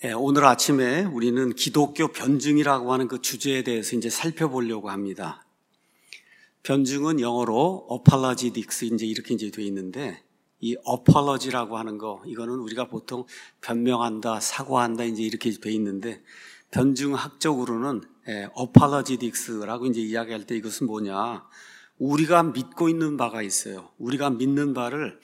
오늘 아침에 우리는 기독교 변증이라고 하는 그 주제에 대해서 이제 살펴보려고 합니다. 변증은 영어로 apologetics 이렇게 되어 있는데, 이 apology라고 하는 거, 이거는 우리가 보통 변명한다, 사과한다 이렇게 되어 있는데, 변증학적으로는 apologetics라고 이야기할 때 이것은 뭐냐? 우리가 믿고 있는 바가 있어요. 우리가 믿는 바를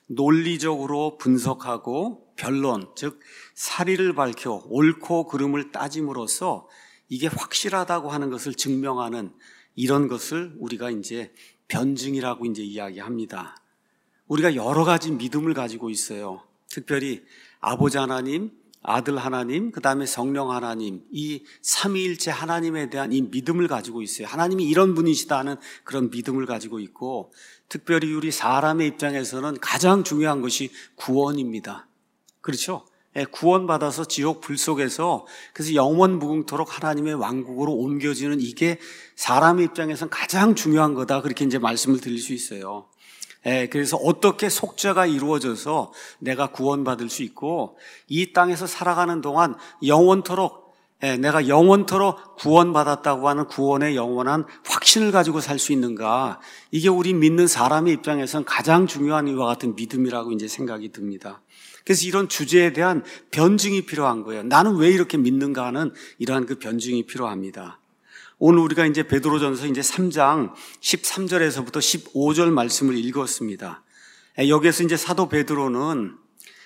논리적으로 분석하고 변론, 즉 사리를 밝혀 옳고 그름을 따짐으로써 이게 확실하다고 하는 것을 증명하는 이런 것을 우리가 이제 변증이라고 이야기합니다. 우리가 여러 가지 믿음을 가지고 있어요. 특별히 아버지 하나님, 아들 하나님, 그 다음에 성령 하나님, 이 삼위일체 하나님에 대한 이 믿음을 가지고 있어요. 하나님이 이런 분이시다는 그런 믿음을 가지고 있고, 특별히 우리 사람의 입장에서는 가장 중요한 것이 구원입니다. 그렇죠? 구원받아서 지옥 불 속에서 그래서 영원 무궁토록 하나님의 왕국으로 옮겨지는 이게 사람의 입장에서는 가장 중요한 거다. 그렇게 이제 말씀을 드릴 수 있어요. 그래서 어떻게 속죄가 이루어져서 내가 구원받을 수 있고 이 땅에서 살아가는 동안 영원토록 내가 영원토록 구원받았다고 하는 구원의 영원한 확신을 가지고 살 수 있는가, 이게 우리 믿는 사람의 입장에서는 가장 중요한 이와 같은 믿음이라고 이제 생각이 듭니다. 그래서 이런 주제에 대한 변증이 필요한 거예요. 나는 왜 이렇게 믿는가 하는 이러한 그 변증이 필요합니다. 오늘 우리가 이제 베드로전서 이제 3장 13절에서부터 15절 말씀을 읽었습니다. 여기에서 이제 사도 베드로는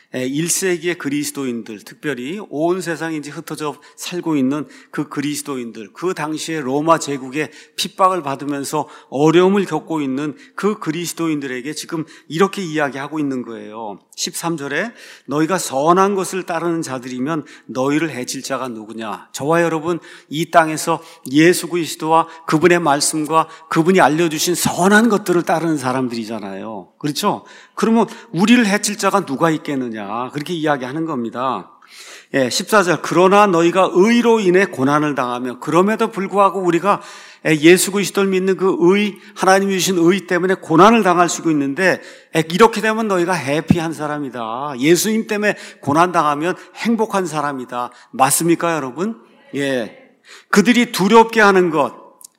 1세기의 그리스도인들, 특별히 온 세상에 이제 흩어져 살고 있는 그 그리스도인들, 그 당시에 로마 제국의 핍박을 받으면서 어려움을 겪고 있는 그 그리스도인들에게 지금 이렇게 이야기하고 있는 거예요. 13절에 너희가 선한 것을 따르는 자들이면 너희를 해칠 자가 누구냐? 저와 여러분 이 땅에서 예수 그리스도와 그분의 말씀과 그분이 알려주신 선한 것들을 따르는 사람들이잖아요. 그렇죠? 그러면 우리를 해칠 자가 누가 있겠느냐? 그렇게 이야기하는 겁니다. 14절, 그러나 너희가 의로 인해 고난을 당하며, 그럼에도 불구하고 우리가 예수 그리스도를 믿는 그 의, 하나님이 주신 의 때문에 고난을 당할 수 있는데, 이렇게 되면 너희가 해피한 사람이다. 예수님 때문에 고난 당하면 행복한 사람이다. 맞습니까, 여러분? 그들이 두렵게 하는 것,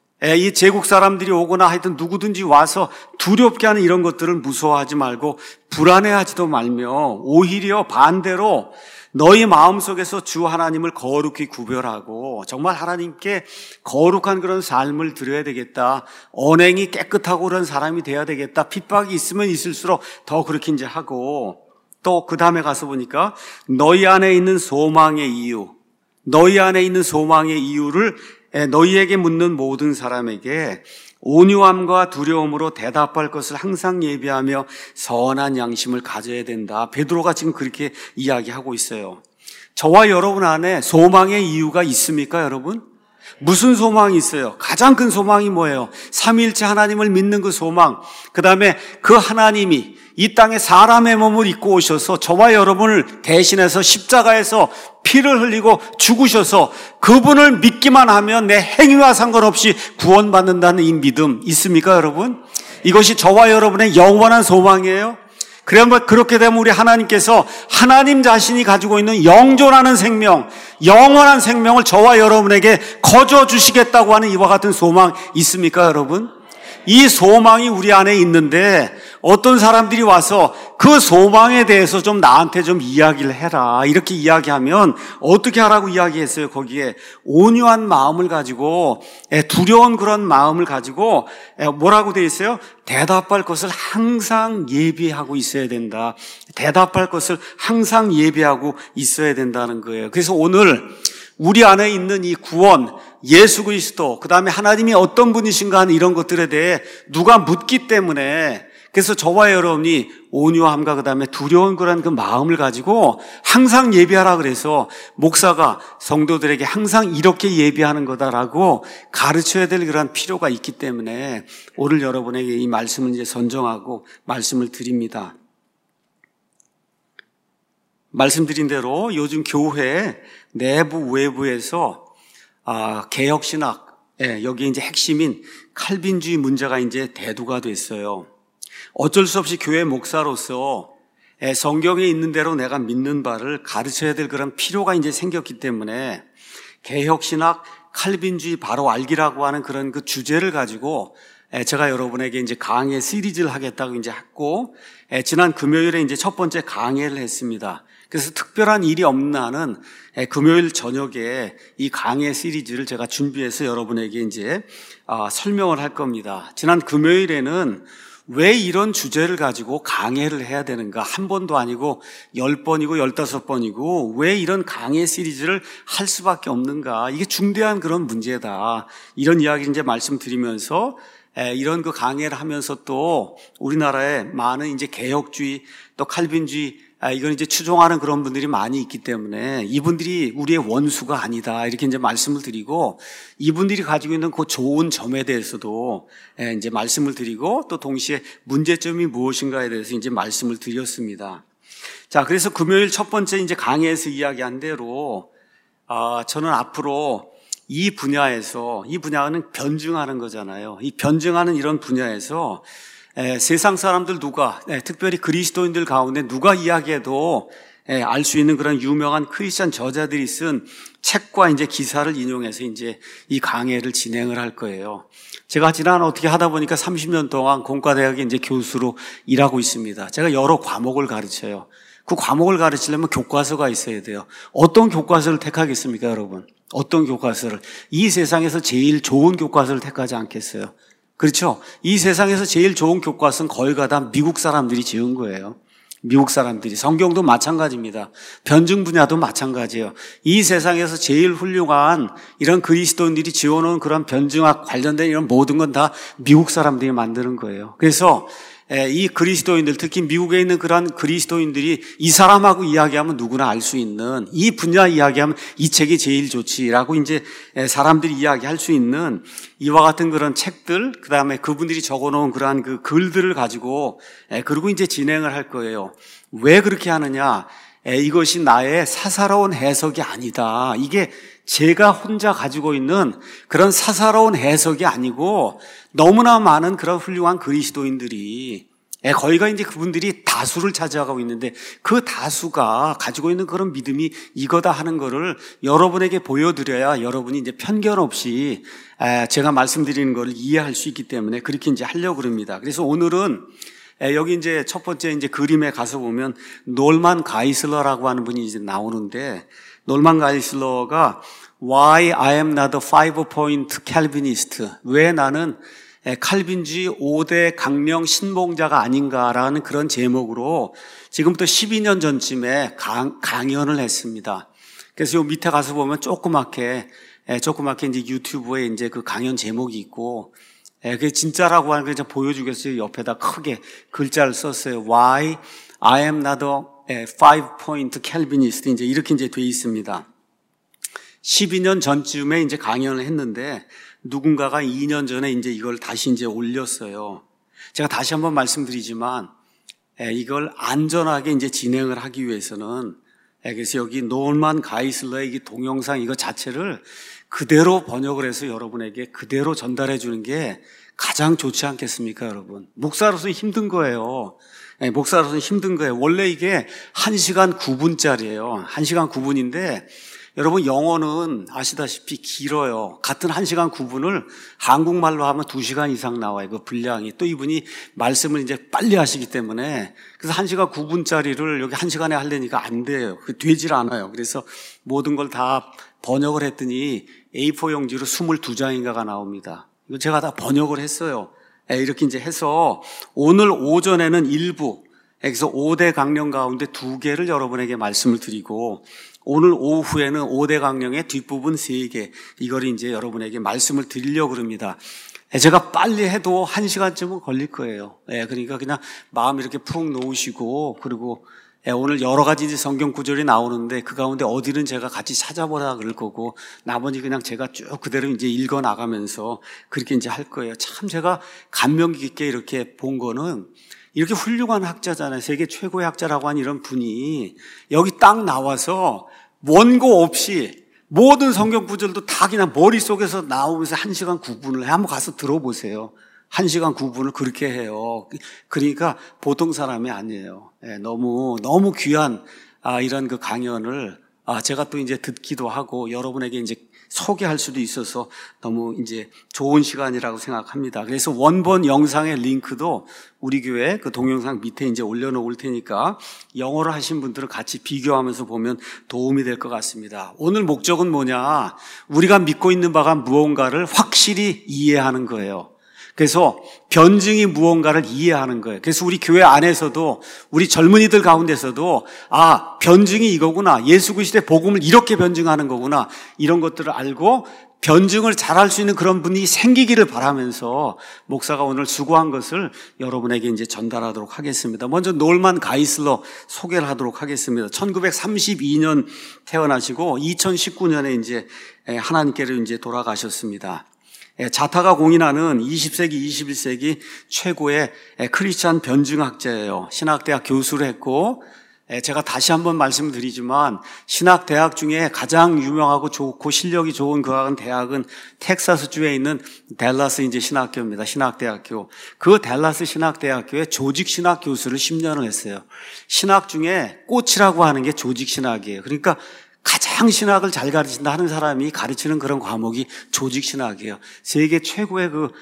이 제국 사람들이 오거나 하여튼 누구든지 와서 두렵게 하는 이런 것들을 무서워하지 말고 불안해하지도 말며, 오히려 반대로 너희 마음속에서 주 하나님을 거룩히 구별하고 정말 하나님께 거룩한 그런 삶을 드려야 되겠다. 언행이 깨끗하고 그런 사람이 돼야 되겠다. 핍박이 있으면 있을수록 더 그렇게 이제 하고, 또 그 다음에 가서 보니까 너희 안에 있는 소망의 이유, 너희 안에 있는 소망의 이유를 너희에게 묻는 모든 사람에게 온유함과 두려움으로 대답할 것을 항상 예비하며 선한 양심을 가져야 된다. 베드로가 지금 그렇게 이야기하고 있어요. 저와 여러분 안에 소망의 이유가 있습니까, 여러분? 무슨 소망이 있어요? 가장 큰 소망이 뭐예요? 삼위일체 하나님을 믿는 그 소망, 그 다음에 그 하나님이 이 땅에 사람의 몸을 입고 오셔서 저와 여러분을 대신해서 십자가에서 피를 흘리고 죽으셔서 그분을 믿기만 하면 내 행위와 상관없이 구원받는다는 이 믿음 있습니까, 여러분? 이것이 저와 여러분의 영원한 소망이에요. 그러면 그렇게 되면 우리 하나님께서 하나님 자신이 가지고 있는 영존하는 생명, 영원한 생명을 저와 여러분에게 거저 주시겠다고 하는 이와 같은 소망 있습니까, 여러분? 이 소망이 우리 안에 있는데 어떤 사람들이 와서 그 소망에 대해서 좀 나한테 좀 이야기를 해라, 이렇게 이야기하면 어떻게 하라고 이야기했어요? 거기에 온유한 마음을 가지고, 두려운 그런 마음을 가지고 뭐라고 돼 있어요? 대답할 것을 항상 예비하고 있어야 된다. 대답할 것을 항상 예비하고 있어야 된다는 거예요. 그래서 오늘 우리 안에 있는 이 구원, 예수 그리스도, 그 다음에 하나님이 어떤 분이신가 하는 이런 것들에 대해 누가 묻기 때문에, 그래서 저와 여러분이 온유함과 그 다음에 두려운 그런 그 마음을 가지고 항상 예비하라 그래서 목사가 성도들에게 항상 이렇게 예비하는 거다라고 가르쳐야 될 그런 필요가 있기 때문에 오늘 여러분에게 이 말씀을 이제 선정하고 말씀을 드립니다. 말씀드린 대로 요즘 교회 내부 외부에서 개혁신학, 여기 이제 핵심인 칼빈주의 문제가 이제 대두가 됐어요. 어쩔 수 없이 교회 목사로서 성경에 있는 대로 내가 믿는 바를 가르쳐야 될 그런 필요가 이제 생겼기 때문에 개혁신학 칼빈주의 바로 알기라고 하는 그런 그 주제를 가지고 제가 여러분에게 이제 강의 시리즈를 하겠다고 이제 했고, 지난 금요일에 이제 첫 번째 강의를 했습니다. 그래서 특별한 일이 없는 한은 금요일 저녁에 이 강의 시리즈를 제가 준비해서 여러분에게 이제 설명을 할 겁니다. 지난 금요일에는 왜 이런 주제를 가지고 강의를 해야 되는가? 한 번도 아니고 10번이고 15번이고 왜 이런 강의 시리즈를 할 수밖에 없는가? 이게 중대한 그런 문제다. 이런 이야기를 이제 말씀드리면서 이런 그 강의를 하면서 또 우리나라에 많은 이제 개혁주의 또 칼빈주의 이건 이제 추종하는 그런 분들이 많이 있기 때문에 이분들이 우리의 원수가 아니다 이렇게 이제 말씀을 드리고, 이분들이 가지고 있는 그 좋은 점에 대해서도 이제 말씀을 드리고, 또 동시에 문제점이 무엇인가에 대해서 이제 말씀을 드렸습니다. 자, 그래서 금요일 첫 번째 이제 강의에서 이야기한 대로 저는 앞으로 이 분야는 변증하는 거잖아요. 이 변증하는 이런 분야에서 세상 사람들 누가, 특별히 그리스도인들 가운데 누가 이야기해도 알 수 있는 그런 유명한 크리스천 저자들이 쓴 책과 이제 기사를 인용해서 이제 이 강의를 진행을 할 거예요. 제가 지난 어떻게 하다 보니까 30년 동안 공과대학에 이제 교수로 일하고 있습니다. 제가 여러 과목을 가르쳐요. 그 과목을 가르치려면 교과서가 있어야 돼요. 어떤 교과서를 택하겠습니까, 여러분? 어떤 교과서를? 이 세상에서 제일 좋은 교과서를 택하지 않겠어요? 그렇죠? 이 세상에서 제일 좋은 교과서는 거의 다 미국 사람들이 지은 거예요. 미국 사람들이. 성경도 마찬가지입니다. 변증 분야도 마찬가지예요. 이 세상에서 제일 훌륭한 이런 그리스도인들이 지어놓은 그런 변증학 관련된 이런 모든 건 다 미국 사람들이 만드는 거예요. 그래서 이 그리스도인들, 특히 미국에 있는 그런 그리스도인들이 이 사람하고 이야기하면 누구나 알 수 있는, 이 분야 이야기하면 이 책이 제일 좋지라고 이제 사람들이 이야기할 수 있는 이와 같은 그런 책들, 그 다음에 그분들이 적어놓은 그러한 그 글들을 가지고 그리고 이제 진행을 할 거예요. 왜 그렇게 하느냐? 이것이 나의 사사로운 해석이 아니다. 이게 제가 혼자 가지고 있는 그런 사사로운 해석이 아니고 너무나 많은 그런 훌륭한 그리스도인들이 거의가 이제 그분들이 다수를 차지하고 있는데 그 다수가 가지고 있는 그런 믿음이 이거다 하는 거를 여러분에게 보여드려야 여러분이 이제 편견 없이 제가 말씀드리는 거를 이해할 수 있기 때문에 그렇게 이제 하려고 그럽니다. 그래서 오늘은 여기 이제 첫 번째 이제 그림에 가서 보면 놀만 가이슬러라고 하는 분이 이제 나오는데, 놀만 가이슬러가 Why I am not a 5-point Calvinist. 왜 나는 칼빈주의 5대 강령 신봉자가 아닌가라는 그런 제목으로 지금부터 12년 전쯤에 강연을 했습니다. 그래서 요 밑에 가서 보면 조그맣게 이제 유튜브에 이제 그 강연 제목이 있고, 그게 진짜라고 하는 걸 제가 보여주겠어요. 옆에다 크게 글자를 썼어요. Why I am not a 5-point Calvinist. 이제 이렇게 이제 돼 있습니다. 12년 전쯤에 이제 강연을 했는데 누군가가 2년 전에 이제 이걸 다시 이제 올렸어요. 제가 다시 한번 말씀드리지만 이걸 안전하게 이제 진행을 하기 위해서는 그래서 여기 놀만 가이슬러의 이 동영상 이거 자체를 그대로 번역을 해서 여러분에게 그대로 전달해 주는 게 가장 좋지 않겠습니까, 여러분? 목사로서 힘든 거예요. 목사로서 힘든 거예요. 원래 이게 1시간 9분짜리예요. 1시간 9분인데 여러분 영어는 아시다시피 길어요. 같은 1시간 9분을 한국말로 하면 2시간 이상 나와요. 그 분량이. 또 이분이 말씀을 이제 빨리 하시기 때문에 그래서 1시간 9분짜리를 여기 1시간에 하려니까 안 돼요. 되질 않아요. 그래서 모든 걸 다 번역을 했더니 A4 용지로 22장인가가 나옵니다. 이거 제가 다 번역을 했어요. 이렇게 이제 해서 오늘 오전에는 일부, 그래서 5대 강령 가운데 2개를 여러분에게 말씀을 드리고, 오늘 오후에는 5대 강령의 뒷부분 3개, 이걸 이제 여러분에게 말씀을 드리려고 합니다. 제가 빨리 해도 1시간쯤은 걸릴 거예요. 그러니까 그냥 마음 이렇게 푹 놓으시고, 그리고 오늘 여러 가지 이제 성경 구절이 나오는데 그 가운데 어디는 제가 같이 찾아보라 그럴 거고, 나머지 그냥 제가 쭉 그대로 이제 읽어 나가면서 그렇게 이제 할 거예요. 참 제가 감명 깊게 이렇게 본 거는, 이렇게 훌륭한 학자잖아요. 세계 최고의 학자라고 하는 이런 분이 여기 딱 나와서 원고 없이 모든 성경 구절도 다 그냥 머릿속에서 나오면서 1시간 9분을 한번 가서 들어보세요. 1시간 9분을 그렇게 해요. 그러니까 보통 사람이 아니에요. 너무 귀한 이런 그 강연을 제가 또 이제 듣기도 하고 여러분에게 이제 소개할 수도 있어서 너무 이제 좋은 시간이라고 생각합니다. 그래서 원본 영상의 링크도 우리 교회 그 동영상 밑에 이제 올려놓을 테니까 영어로 하신 분들은 같이 비교하면서 보면 도움이 될 것 같습니다. 오늘 목적은 뭐냐? 우리가 믿고 있는 바가 무언가를 확실히 이해하는 거예요. 그래서 변증이 무언가를 이해하는 거예요. 그래서 우리 교회 안에서도 우리 젊은이들 가운데서도 변증이 이거구나. 예수 그리스도의 복음을 이렇게 변증하는 거구나. 이런 것들을 알고 변증을 잘할 수 있는 그런 분이 생기기를 바라면서 목사가 오늘 수고한 것을 여러분에게 이제 전달하도록 하겠습니다. 먼저 놀만 가이슬러 소개를 하도록 하겠습니다. 1932년 태어나시고 2019년에 이제 하나님께로 이제 돌아가셨습니다. 자타가 공인하는 20세기, 21세기 최고의 크리스찬 변증학자예요. 신학대학 교수를 했고, 제가 다시 한번 말씀드리지만 신학대학 중에 가장 유명하고 좋고 실력이 좋은 그 대학은 텍사스주에 있는 댈러스 이제 신학교입니다. 신학대학교. 그 댈러스 신학대학교에 조직신학 교수를 10년을 했어요. 신학 중에 꽃이라고 하는 게 조직신학이에요. 그러니까 가장 신학을 잘 가르친다 하는 사람이 가르치는 그런 과목이 조직신학이에요. 세계 최고의 그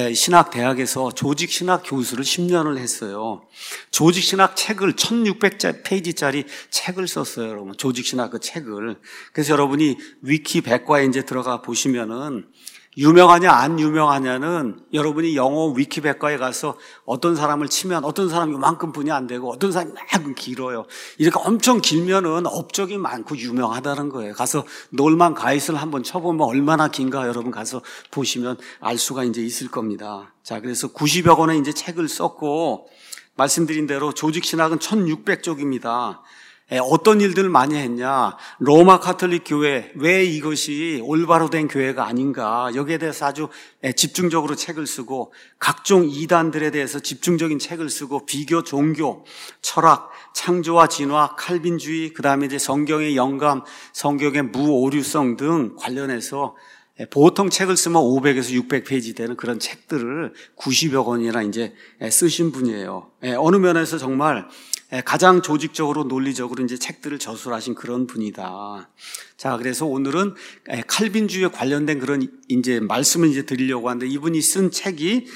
신학대학에서 조직신학 교수를 10년을 했어요. 조직신학 책을 1600페이지짜리 책을 썼어요, 여러분. 조직신학 그 책을. 그래서 여러분이 위키 백과에 이제 들어가 보시면은 유명하냐 안 유명하냐는 여러분이 영어 위키백과에 가서 어떤 사람을 치면 어떤 사람이 이만큼 분이 안 되고 어떤 사람이 막 길어요. 이렇게 엄청 길면은 업적이 많고 유명하다는 거예요. 가서 놀만 가이슬 한번 쳐보면 얼마나 긴가 여러분 가서 보시면 알 수가 이제 있을 겁니다. 자, 그래서 90여 권의 이제 책을 썼고 말씀드린 대로 조직신학은 1600쪽입니다. 어떤 일들을 많이 했냐? 로마 카톨릭 교회, 왜 이것이 올바로 된 교회가 아닌가? 여기에 대해서 아주 집중적으로 책을 쓰고 각종 이단들에 대해서 집중적인 책을 쓰고 비교 종교, 철학, 창조와 진화, 칼빈주의, 그다음에 이제 성경의 영감, 성경의 무오류성 등 관련해서 보통 책을 쓰면 500에서 600페이지 되는 그런 책들을 90여 권이나 이제 쓰신 분이에요. 어느 면에서 정말 가장 조직적으로 논리적으로 이제 책들을 저술하신 그런 분이다. 자, 그래서 오늘은 칼빈주의에 관련된 그런 이제 말씀을 이제 드리려고 하는데 이분이 쓴 책이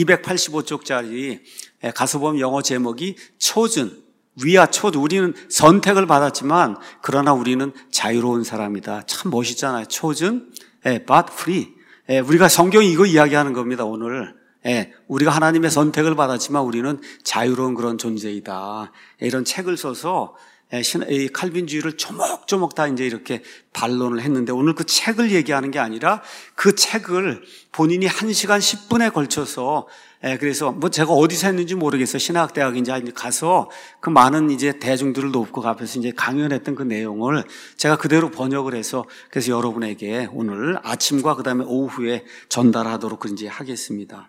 285쪽짜리 가서 보면 영어 제목이 chosen. We are chosen. 우리는 선택을 받았지만 그러나 우리는 자유로운 사람이다. 참 멋있잖아요. chosen, but free. 우리가 성경이 이거 이야기하는 겁니다, 오늘. 우리가 하나님의 선택을 받았지만 우리는 자유로운 그런 존재이다. 이런 책을 써서 이 칼빈주의를 조목조목 다 이제 이렇게 반론을 했는데 오늘 그 책을 얘기하는 게 아니라 그 책을 본인이 1시간 10분에 걸쳐서 그래서 뭐 제가 어디서 했는지 모르겠어요. 신학대학 이제 가서 그 많은 이제 대중들을 놓고 앞에서 이제 강연했던 그 내용을 제가 그대로 번역을 해서 그래서 여러분에게 오늘 아침과 그다음에 오후에 전달하도록 이제 하겠습니다.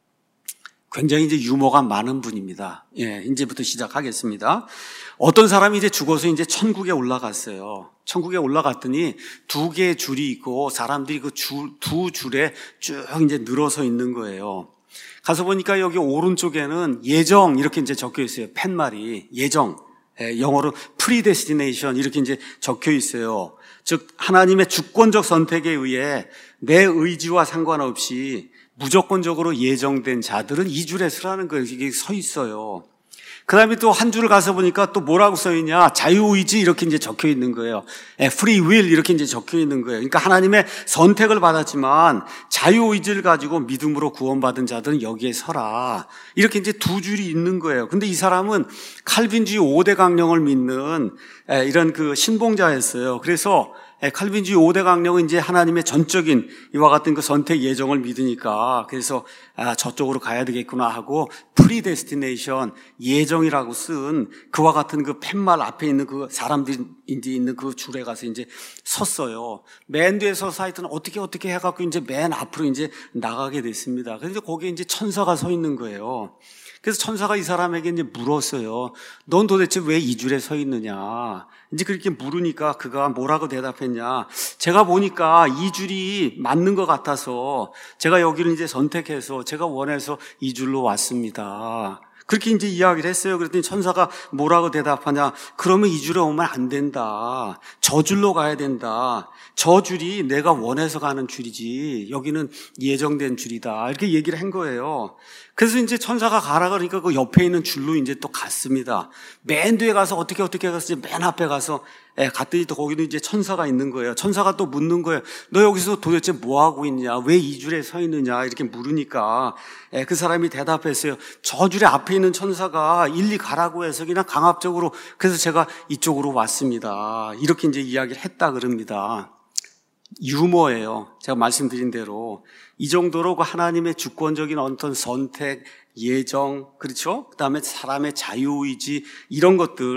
굉장히 이제 유머가 많은 분입니다. 이제부터 시작하겠습니다. 어떤 사람이 이제 죽어서 이제 천국에 올라갔어요. 천국에 올라갔더니 2개의 줄이 있고 사람들이 그 두 줄에 쭉 이제 늘어서 있는 거예요. 가서 보니까 여기 오른쪽에는 예정 이렇게 이제 적혀 있어요. 팻말이 예정. 영어로 predestination 이렇게 이제 적혀 있어요. 즉 하나님의 주권적 선택에 의해 내 의지와 상관없이 무조건적으로 예정된 자들은 이 줄에 서라는 거예요. 이게 서 있어요. 그 다음에 또 한 줄 가서 보니까 또 뭐라고 써 있냐. 자유의지 이렇게 이제 적혀 있는 거예요. free will 이렇게 이제 적혀 있는 거예요. 그러니까 하나님의 선택을 받았지만 자유의지를 가지고 믿음으로 구원받은 자들은 여기에 서라. 이렇게 이제 2줄이 있는 거예요. 근데 이 사람은 칼빈주의 5대 강령을 믿는 이런 그 신봉자였어요. 그래서 칼빈주의 5대 강령은 이제 하나님의 전적인 이와 같은 그 선택 예정을 믿으니까 그래서 저쪽으로 가야 되겠구나 하고 predestination 예정이라고 쓴 그와 같은 그 팻말 앞에 있는 그 사람들이 이제 있는 그 줄에 가서 이제 섰어요. 맨 뒤에 서서 하여튼 어떻게 해갖고 이제 맨 앞으로 이제 나가게 됐습니다. 그래서 거기에 이제 천사가 서 있는 거예요. 그래서 천사가 이 사람에게 이제 물었어요. 넌 도대체 왜 이 줄에 서 있느냐? 이제 그렇게 물으니까 그가 뭐라고 대답했냐? 제가 보니까 이 줄이 맞는 것 같아서 제가 여기를 이제 선택해서 제가 원해서 이 줄로 왔습니다. 그렇게 이제 이야기를 했어요. 그랬더니 천사가 뭐라고 대답하냐? 그러면 이 줄에 오면 안 된다. 저 줄로 가야 된다. 저 줄이 내가 원해서 가는 줄이지 여기는 예정된 줄이다. 이렇게 얘기를 한 거예요. 그래서 이제 천사가 가라 그러니까 그 옆에 있는 줄로 이제 또 갔습니다. 맨 뒤에 가서 어떻게 가서 이제 맨 앞에 가서 갔더니 또 거기도 이제 천사가 있는 거예요. 천사가 또 묻는 거예요. 너 여기서 도대체 뭐 하고 있냐? 왜 이 줄에 서 있느냐? 이렇게 물으니까 그 사람이 대답했어요. 저 줄에 앞에 있는 천사가 일리 가라고 해서 그냥 강압적으로 그래서 제가 이쪽으로 왔습니다. 이렇게 이제 이야기를 했다 그럽니다. 유머예요. 제가 말씀드린 대로 이 정도로 그 하나님의 주권적인 어떤 선택, 예정, 그렇죠? 그다음에 사람의 자유의지 이런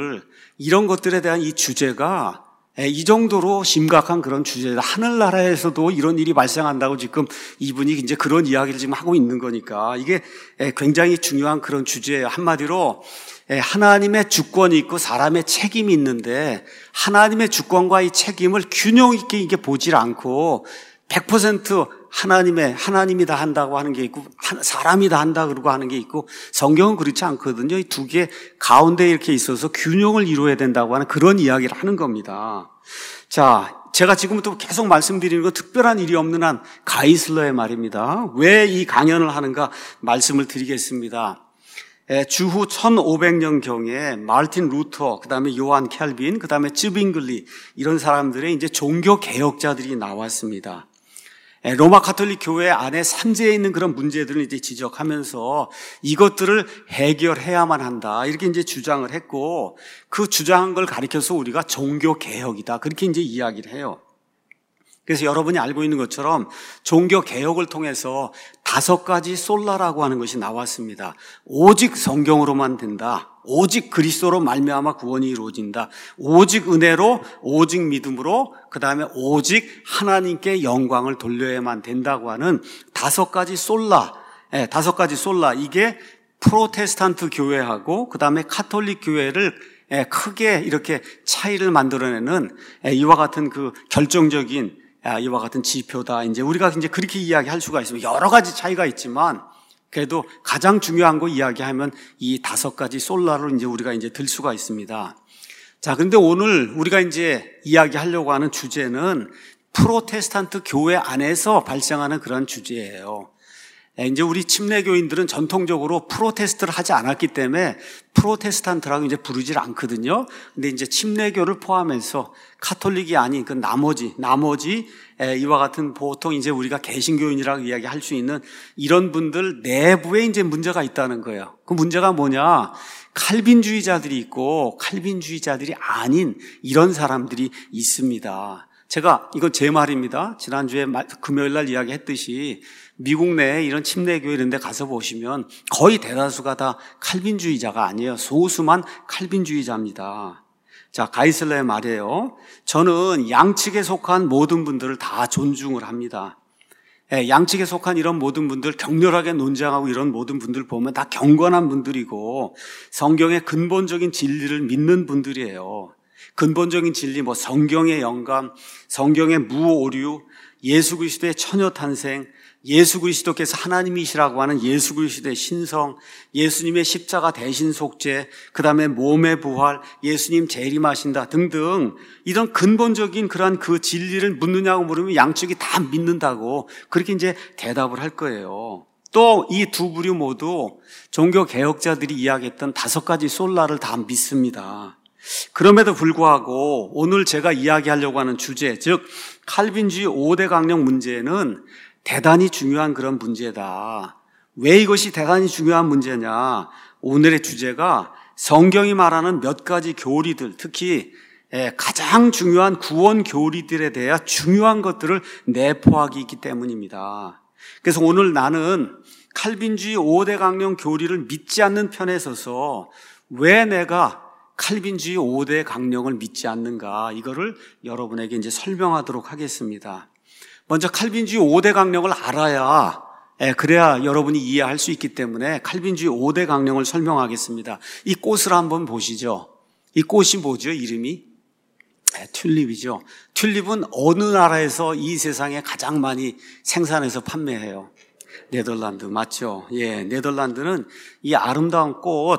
것들에 대한 이 주제가 이 정도로 심각한 그런 주제다. 하늘나라에서도 이런 일이 발생한다고 지금 이분이 이제 그런 이야기를 지금 하고 있는 거니까 이게 굉장히 중요한 그런 주제예요. 한마디로 하나님의 주권이 있고 사람의 책임이 있는데 하나님의 주권과 이 책임을 균형 있게 이게 보질 않고 100% 하나님이 다 한다고 하는 게 있고 사람이 다 한다 그러고 하는 게 있고 성경은 그렇지 않거든요. 이 두 개 가운데 이렇게 있어서 균형을 이루어야 된다고 하는 그런 이야기를 하는 겁니다. 자, 제가 지금부터 계속 말씀드리는 건 특별한 일이 없는 한 가이슬러의 말입니다. 왜 이 강연을 하는가 말씀을 드리겠습니다. 주후 1500년경에 마르틴 루터, 그 다음에 요한 캘빈, 그 다음에 쯔빙글리 이런 사람들의 이제 종교 개혁자들이 나왔습니다. 로마 가톨릭 교회 안에 산재해 있는 그런 문제들을 이제 지적하면서 이것들을 해결해야만 한다. 이렇게 이제 주장을 했고 그 주장한 걸 가리켜서 우리가 종교 개혁이다. 그렇게 이제 이야기를 해요. 그래서 여러분이 알고 있는 것처럼 종교 개혁을 통해서 5가지 솔라라고 하는 것이 나왔습니다. 오직 성경으로만 된다. 오직 그리스도로 말미암아 구원이 이루어진다. 오직 은혜로, 오직 믿음으로, 그 다음에 오직 하나님께 영광을 돌려야만 된다고 하는 5가지 솔라. 5가지 솔라. 이게 프로테스탄트 교회하고 그 다음에 카톨릭 교회를 크게 이렇게 차이를 만들어내는 이와 같은 그 결정적인 이와 같은 지표다. 이제 우리가 이제 그렇게 이야기할 수가 있습니다. 여러 가지 차이가 있지만 그래도 가장 중요한 거 이야기하면 이 5가지 솔라로 이제 우리가 이제 들 수가 있습니다. 자, 근데 오늘 우리가 이제 이야기하려고 하는 주제는 프로테스탄트 교회 안에서 발생하는 그런 주제예요. 이제 우리 침례교인들은 전통적으로 프로테스트를 하지 않았기 때문에 프로테스탄트라고 이제 부르질 않거든요. 근데 이제 침례교를 포함해서 카톨릭이 아닌 그 나머지 이와 같은 보통 이제 우리가 개신교인이라고 이야기할 수 있는 이런 분들 내부에 이제 문제가 있다는 거예요. 그 문제가 뭐냐? 칼빈주의자들이 있고 칼빈주의자들이 아닌 이런 사람들이 있습니다. 제가 이건 제 말입니다. 지난주에 금요일 날 이야기했듯이 미국 내에 이런 침례교회 이런 데 가서 보시면 거의 대다수가 다 칼빈주의자가 아니에요. 소수만 칼빈주의자입니다. 자, 가이슬러의 말이에요. 저는 양측에 속한 모든 분들을 다 존중을 합니다. 양측에 속한 이런 모든 분들, 격렬하게 논쟁하고 이런 모든 분들 보면 다 경건한 분들이고 성경의 근본적인 진리를 믿는 분들이에요. 근본적인 진리, 성경의 영감, 성경의 무오류, 예수 그리스도의 처녀 탄생, 예수 그리스도께서 하나님이시라고 하는 예수 그리스도의 신성, 예수님의 십자가 대신 속죄, 그 다음에 몸의 부활, 예수님 재림하신다 등등 이런 근본적인 그러한 그 진리를 묻느냐고 물으면 양측이 다 믿는다고 그렇게 이제 대답을 할 거예요. 또 이 두 부류 모두 종교 개혁자들이 이야기했던 5가지 솔라를 다 믿습니다. 그럼에도 불구하고 오늘 제가 이야기하려고 하는 주제, 즉 칼빈주의 5대 강령 문제는 대단히 중요한 그런 문제다. 왜 이것이 대단히 중요한 문제냐? 오늘의 주제가 성경이 말하는 몇 가지 교리들, 특히 가장 중요한 구원 교리들에 대해 중요한 것들을 내포하기 있기 때문입니다. 그래서 오늘 나는 칼빈주의 5대 강령 교리를 믿지 않는 편에 서서 왜 내가 칼빈주의 5대 강령을 믿지 않는가, 이거를 여러분에게 이제 설명하도록 하겠습니다. 먼저 칼빈주의 5대 강령을 알아야 그래야 여러분이 이해할 수 있기 때문에 칼빈주의 5대 강령을 설명하겠습니다. 이 꽃을 한번 보시죠. 이 꽃이 뭐죠? 이름이? 튤립이죠. 튤립은 어느 나라에서 이 세상에 가장 많이 생산해서 판매해요? 네덜란드 맞죠? 예, 네덜란드는 이 아름다운 꽃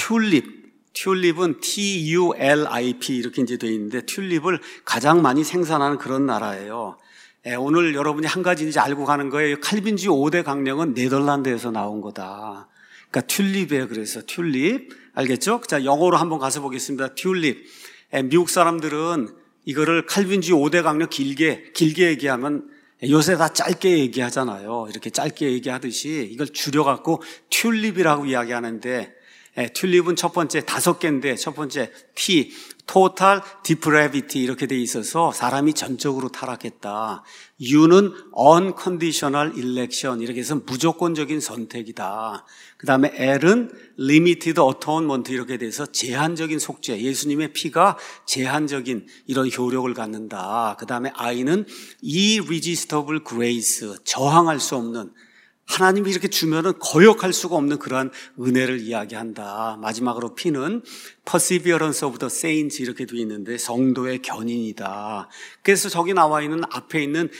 튤립은 TULIP 이렇게 이제 되어 있는데 튤립을 가장 많이 생산하는 그런 나라예요. 오늘 여러분이 한 가지 이제 알고 가는 거예요. 칼빈주의 5대 강령은 네덜란드에서 나온 거다. 그러니까 튤립이에요. 그래서 튤립 알겠죠? 자, 영어로 한번 가서 보겠습니다. 튤립. 미국 사람들은 이거를 칼빈주의 5대 강령 길게 얘기하면 요새 다 짧게 얘기하잖아요. 이렇게 짧게 얘기하듯이 이걸 줄여갖고 튤립이라고 이야기하는데 튤립은 첫 번째 5개인데 첫 번째 T, Total Depravity 이렇게 돼 있어서 사람이 전적으로 타락했다. U는 Unconditional Election 이렇게 해서 무조건적인 선택이다. 그 다음에 L은 Limited Atonement 이렇게 돼서 제한적인 속죄, 예수님의 피가 제한적인 이런 효력을 갖는다. 그 다음에 I는 Irresistible Grace, 저항할 수 없는 하나님이 이렇게 주면은 거역할 수가 없는 그러한 은혜를 이야기한다. 마지막으로 P는 Perseverance of the Saints 이렇게 되어 있는데 성도의 견인이다. 그래서 저기 나와 있는 앞에 있는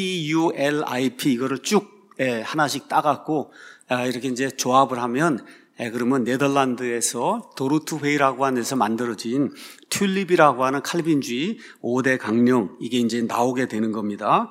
TULIP 이거를 쭉 하나씩 따갖고 이렇게 이제 조합을 하면 그러면 네덜란드에서 도르트회이라고 하는 데서 만들어진 튤립이라고 하는 칼빈주의 5대 강령 이게 이제 나오게 되는 겁니다.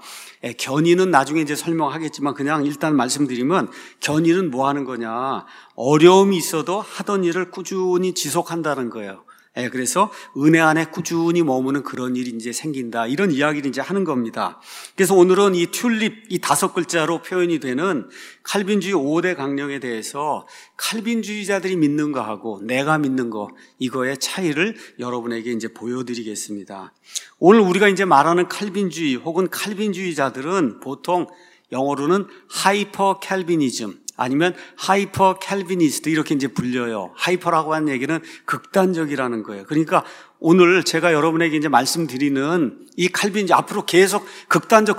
견인은 나중에 이제 설명하겠지만 그냥 일단 말씀드리면 견인은 뭐 하는 거냐? 어려움이 있어도 하던 일을 꾸준히 지속한다는 거예요. 그래서 은혜 안에 꾸준히 머무는 그런 일이 이제 생긴다. 이런 이야기를 이제 하는 겁니다. 그래서 오늘은 이 튤립, 이 5글자로 표현이 되는 칼빈주의 5대 강령에 대해서 칼빈주의자들이 믿는 거하고 내가 믿는 거, 이거의 차이를 여러분에게 이제 보여드리겠습니다. 오늘 우리가 이제 말하는 칼빈주의 혹은 칼빈주의자들은 보통 영어로는 하이퍼 캘비니즘, 아니면 하이퍼 캘비니스트 이렇게 이제 불려요. 하이퍼라고 하는 얘기는 극단적이라는 거예요. 그러니까 오늘 제가 여러분에게 이제 말씀드리는 이 칼빈주의 앞으로 계속 극단적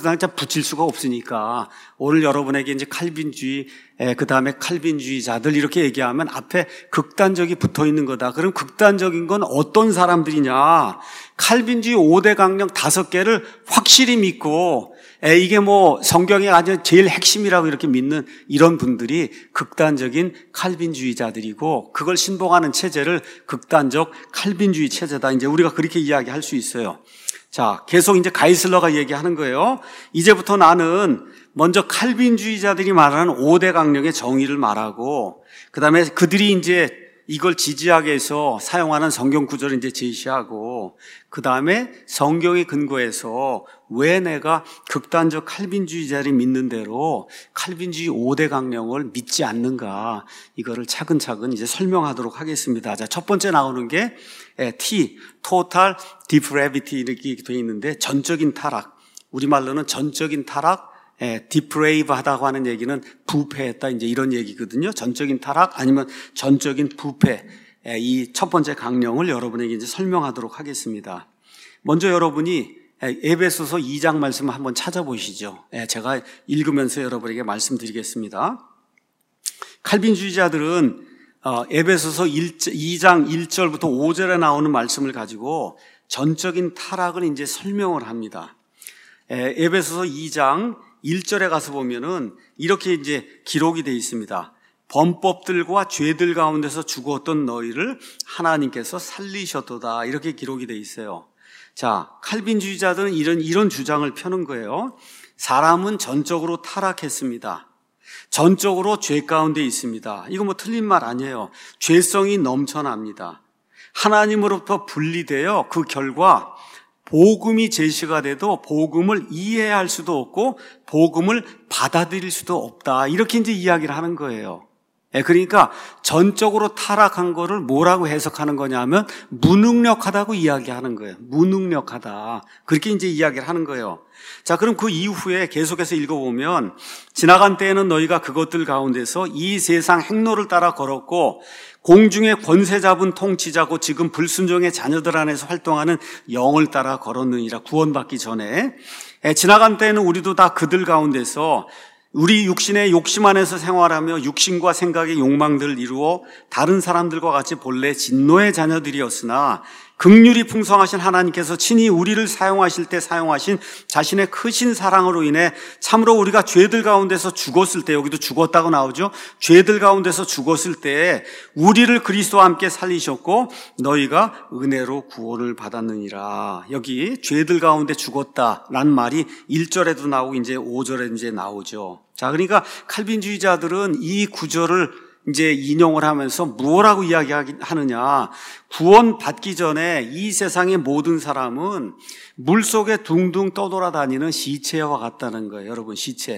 붙일 수가 없으니까 오늘 여러분에게 이제 칼빈주의 그 다음에 칼빈주의자들 이렇게 얘기하면 앞에 극단적이 붙어 있는 거다. 그럼 극단적인 건 어떤 사람들이냐? 칼빈주의 5대 강령 5개를 확실히 믿고 이게 뭐 성경의 아주 제일 핵심이라고 이렇게 믿는 이런 분들이 극단적인 칼빈주의자들이고 그걸 신봉하는 체제를 극단적 칼빈주의 체제다. 이제 우리가 그렇게 이야기할 수 있어요. 자, 계속 이제 가이슬러가 얘기하는 거예요. 이제부터 나는 먼저 칼빈주의자들이 말하는 5대 강령의 정의를 말하고 그다음에 그들이 이제 이걸 지지하기 위해서 사용하는 성경 구절을 이제 제시하고 그 다음에 성경에 근거해서 왜 내가 극단적 칼빈주의자를 믿는 대로 칼빈주의 5대 강령을 믿지 않는가 이거를 차근차근 이제 설명하도록 하겠습니다. 자, 첫 번째 나오는 게 T, Total Depravity 이렇게 되어 있는데 전적인 타락, 우리말로는 전적인 타락, 디프레이브하다고 하는 얘기는 부패했다 이제 이런 얘기거든요. 전적인 타락 아니면 전적인 부패. 이 첫 번째 강령을 여러분에게 이제 설명하도록 하겠습니다. 먼저 여러분이 에베소서 2장 말씀을 한번 찾아보시죠. 제가 읽으면서 여러분에게 말씀드리겠습니다. 칼빈주의자들은 에베소서 2장 1절부터 5절에 나오는 말씀을 가지고 전적인 타락을 이제 설명을 합니다. 에베소서 2장 1절에 가서 보면은 이렇게 이제 기록이 되어 있습니다. 범법들과 죄들 가운데서 죽었던 너희를 하나님께서 살리셨도다. 이렇게 기록이 되어 있어요. 자, 칼빈주의자들은 이런 주장을 펴는 거예요. 사람은 전적으로 타락했습니다. 전적으로 죄 가운데 있습니다. 이거 뭐 틀린 말 아니에요. 죄성이 넘쳐납니다. 하나님으로부터 분리되어 그 결과 복음이 제시가 돼도 복음을 이해할 수도 없고 복음을 받아들일 수도 없다. 이렇게 이제 이야기를 하는 거예요. 그러니까 전적으로 타락한 거를 뭐라고 해석하는 거냐면 무능력하다고 이야기하는 거예요. 무능력하다. 그렇게 이제 이야기를 하는 거예요. 자, 그럼 그 이후에 계속해서 읽어보면 지나간 때에는 너희가 그것들 가운데서 이 세상 행로를 따라 걸었고 공중의 권세 잡은 통치자고 지금 불순종의 자녀들 안에서 활동하는 영을 따라 걸었느니라. 구원받기 전에 지나간 때에는 우리도 다 그들 가운데서 우리 육신의 욕심 안에서 생활하며 육신과 생각의 욕망들을 이루어 다른 사람들과 같이 본래 진노의 자녀들이었으나 긍휼이 풍성하신 하나님께서 친히 우리를 사용하실 때 사용하신 자신의 크신 사랑으로 인해 참으로 우리가 죄들 가운데서 죽었을 때, 여기도 죽었다고 나오죠. 죄들 가운데서 죽었을 때 우리를 그리스도와 함께 살리셨고 너희가 은혜로 구원을 받았느니라. 여기 죄들 가운데 죽었다라는 말이 1절에도 나오고 이제 5절에 이제 나오죠. 자, 그러니까 칼빈주의자들은 이 구절을 이제 인용을 하면서 무엇라고 이야기하느냐. 구원받기 전에 이 세상의 모든 사람은 물속에 둥둥 떠돌아다니는 시체와 같다는 거예요. 여러분,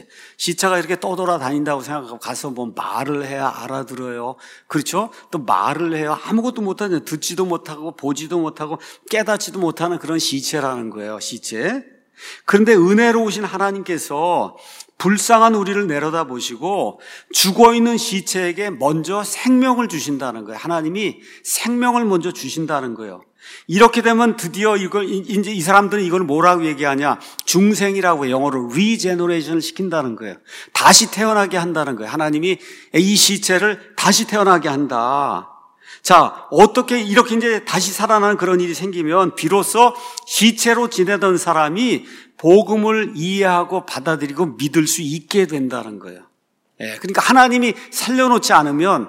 시체가 이렇게 떠돌아다닌다고 생각하고 가서 뭐 말을 해야 알아들어요. 그렇죠? 또 말을 해요. 아무것도 못하는, 듣지도 못하고 보지도 못하고 깨닫지도 못하는 그런 시체라는 거예요. 시체. 그런데 은혜로우신 하나님께서 불쌍한 우리를 내려다보시고 죽어있는 시체에게 먼저 생명을 주신다는 거예요. 하나님이 생명을 먼저 주신다는 거예요. 이렇게 되면 드디어 이제 이 사람들은 이걸 뭐라고 얘기하냐? 중생이라고 해요. 영어로 리제너레이션을 시킨다는 거예요. 다시 태어나게 한다는 거예요. 하나님이 이 시체를 다시 태어나게 한다. 자, 어떻게 이렇게 이제 다시 살아나는 그런 일이 생기면 비로소 시체로 지내던 사람이 복음을 이해하고 받아들이고 믿을 수 있게 된다는 거예요. 그러니까 하나님이 살려놓지 않으면,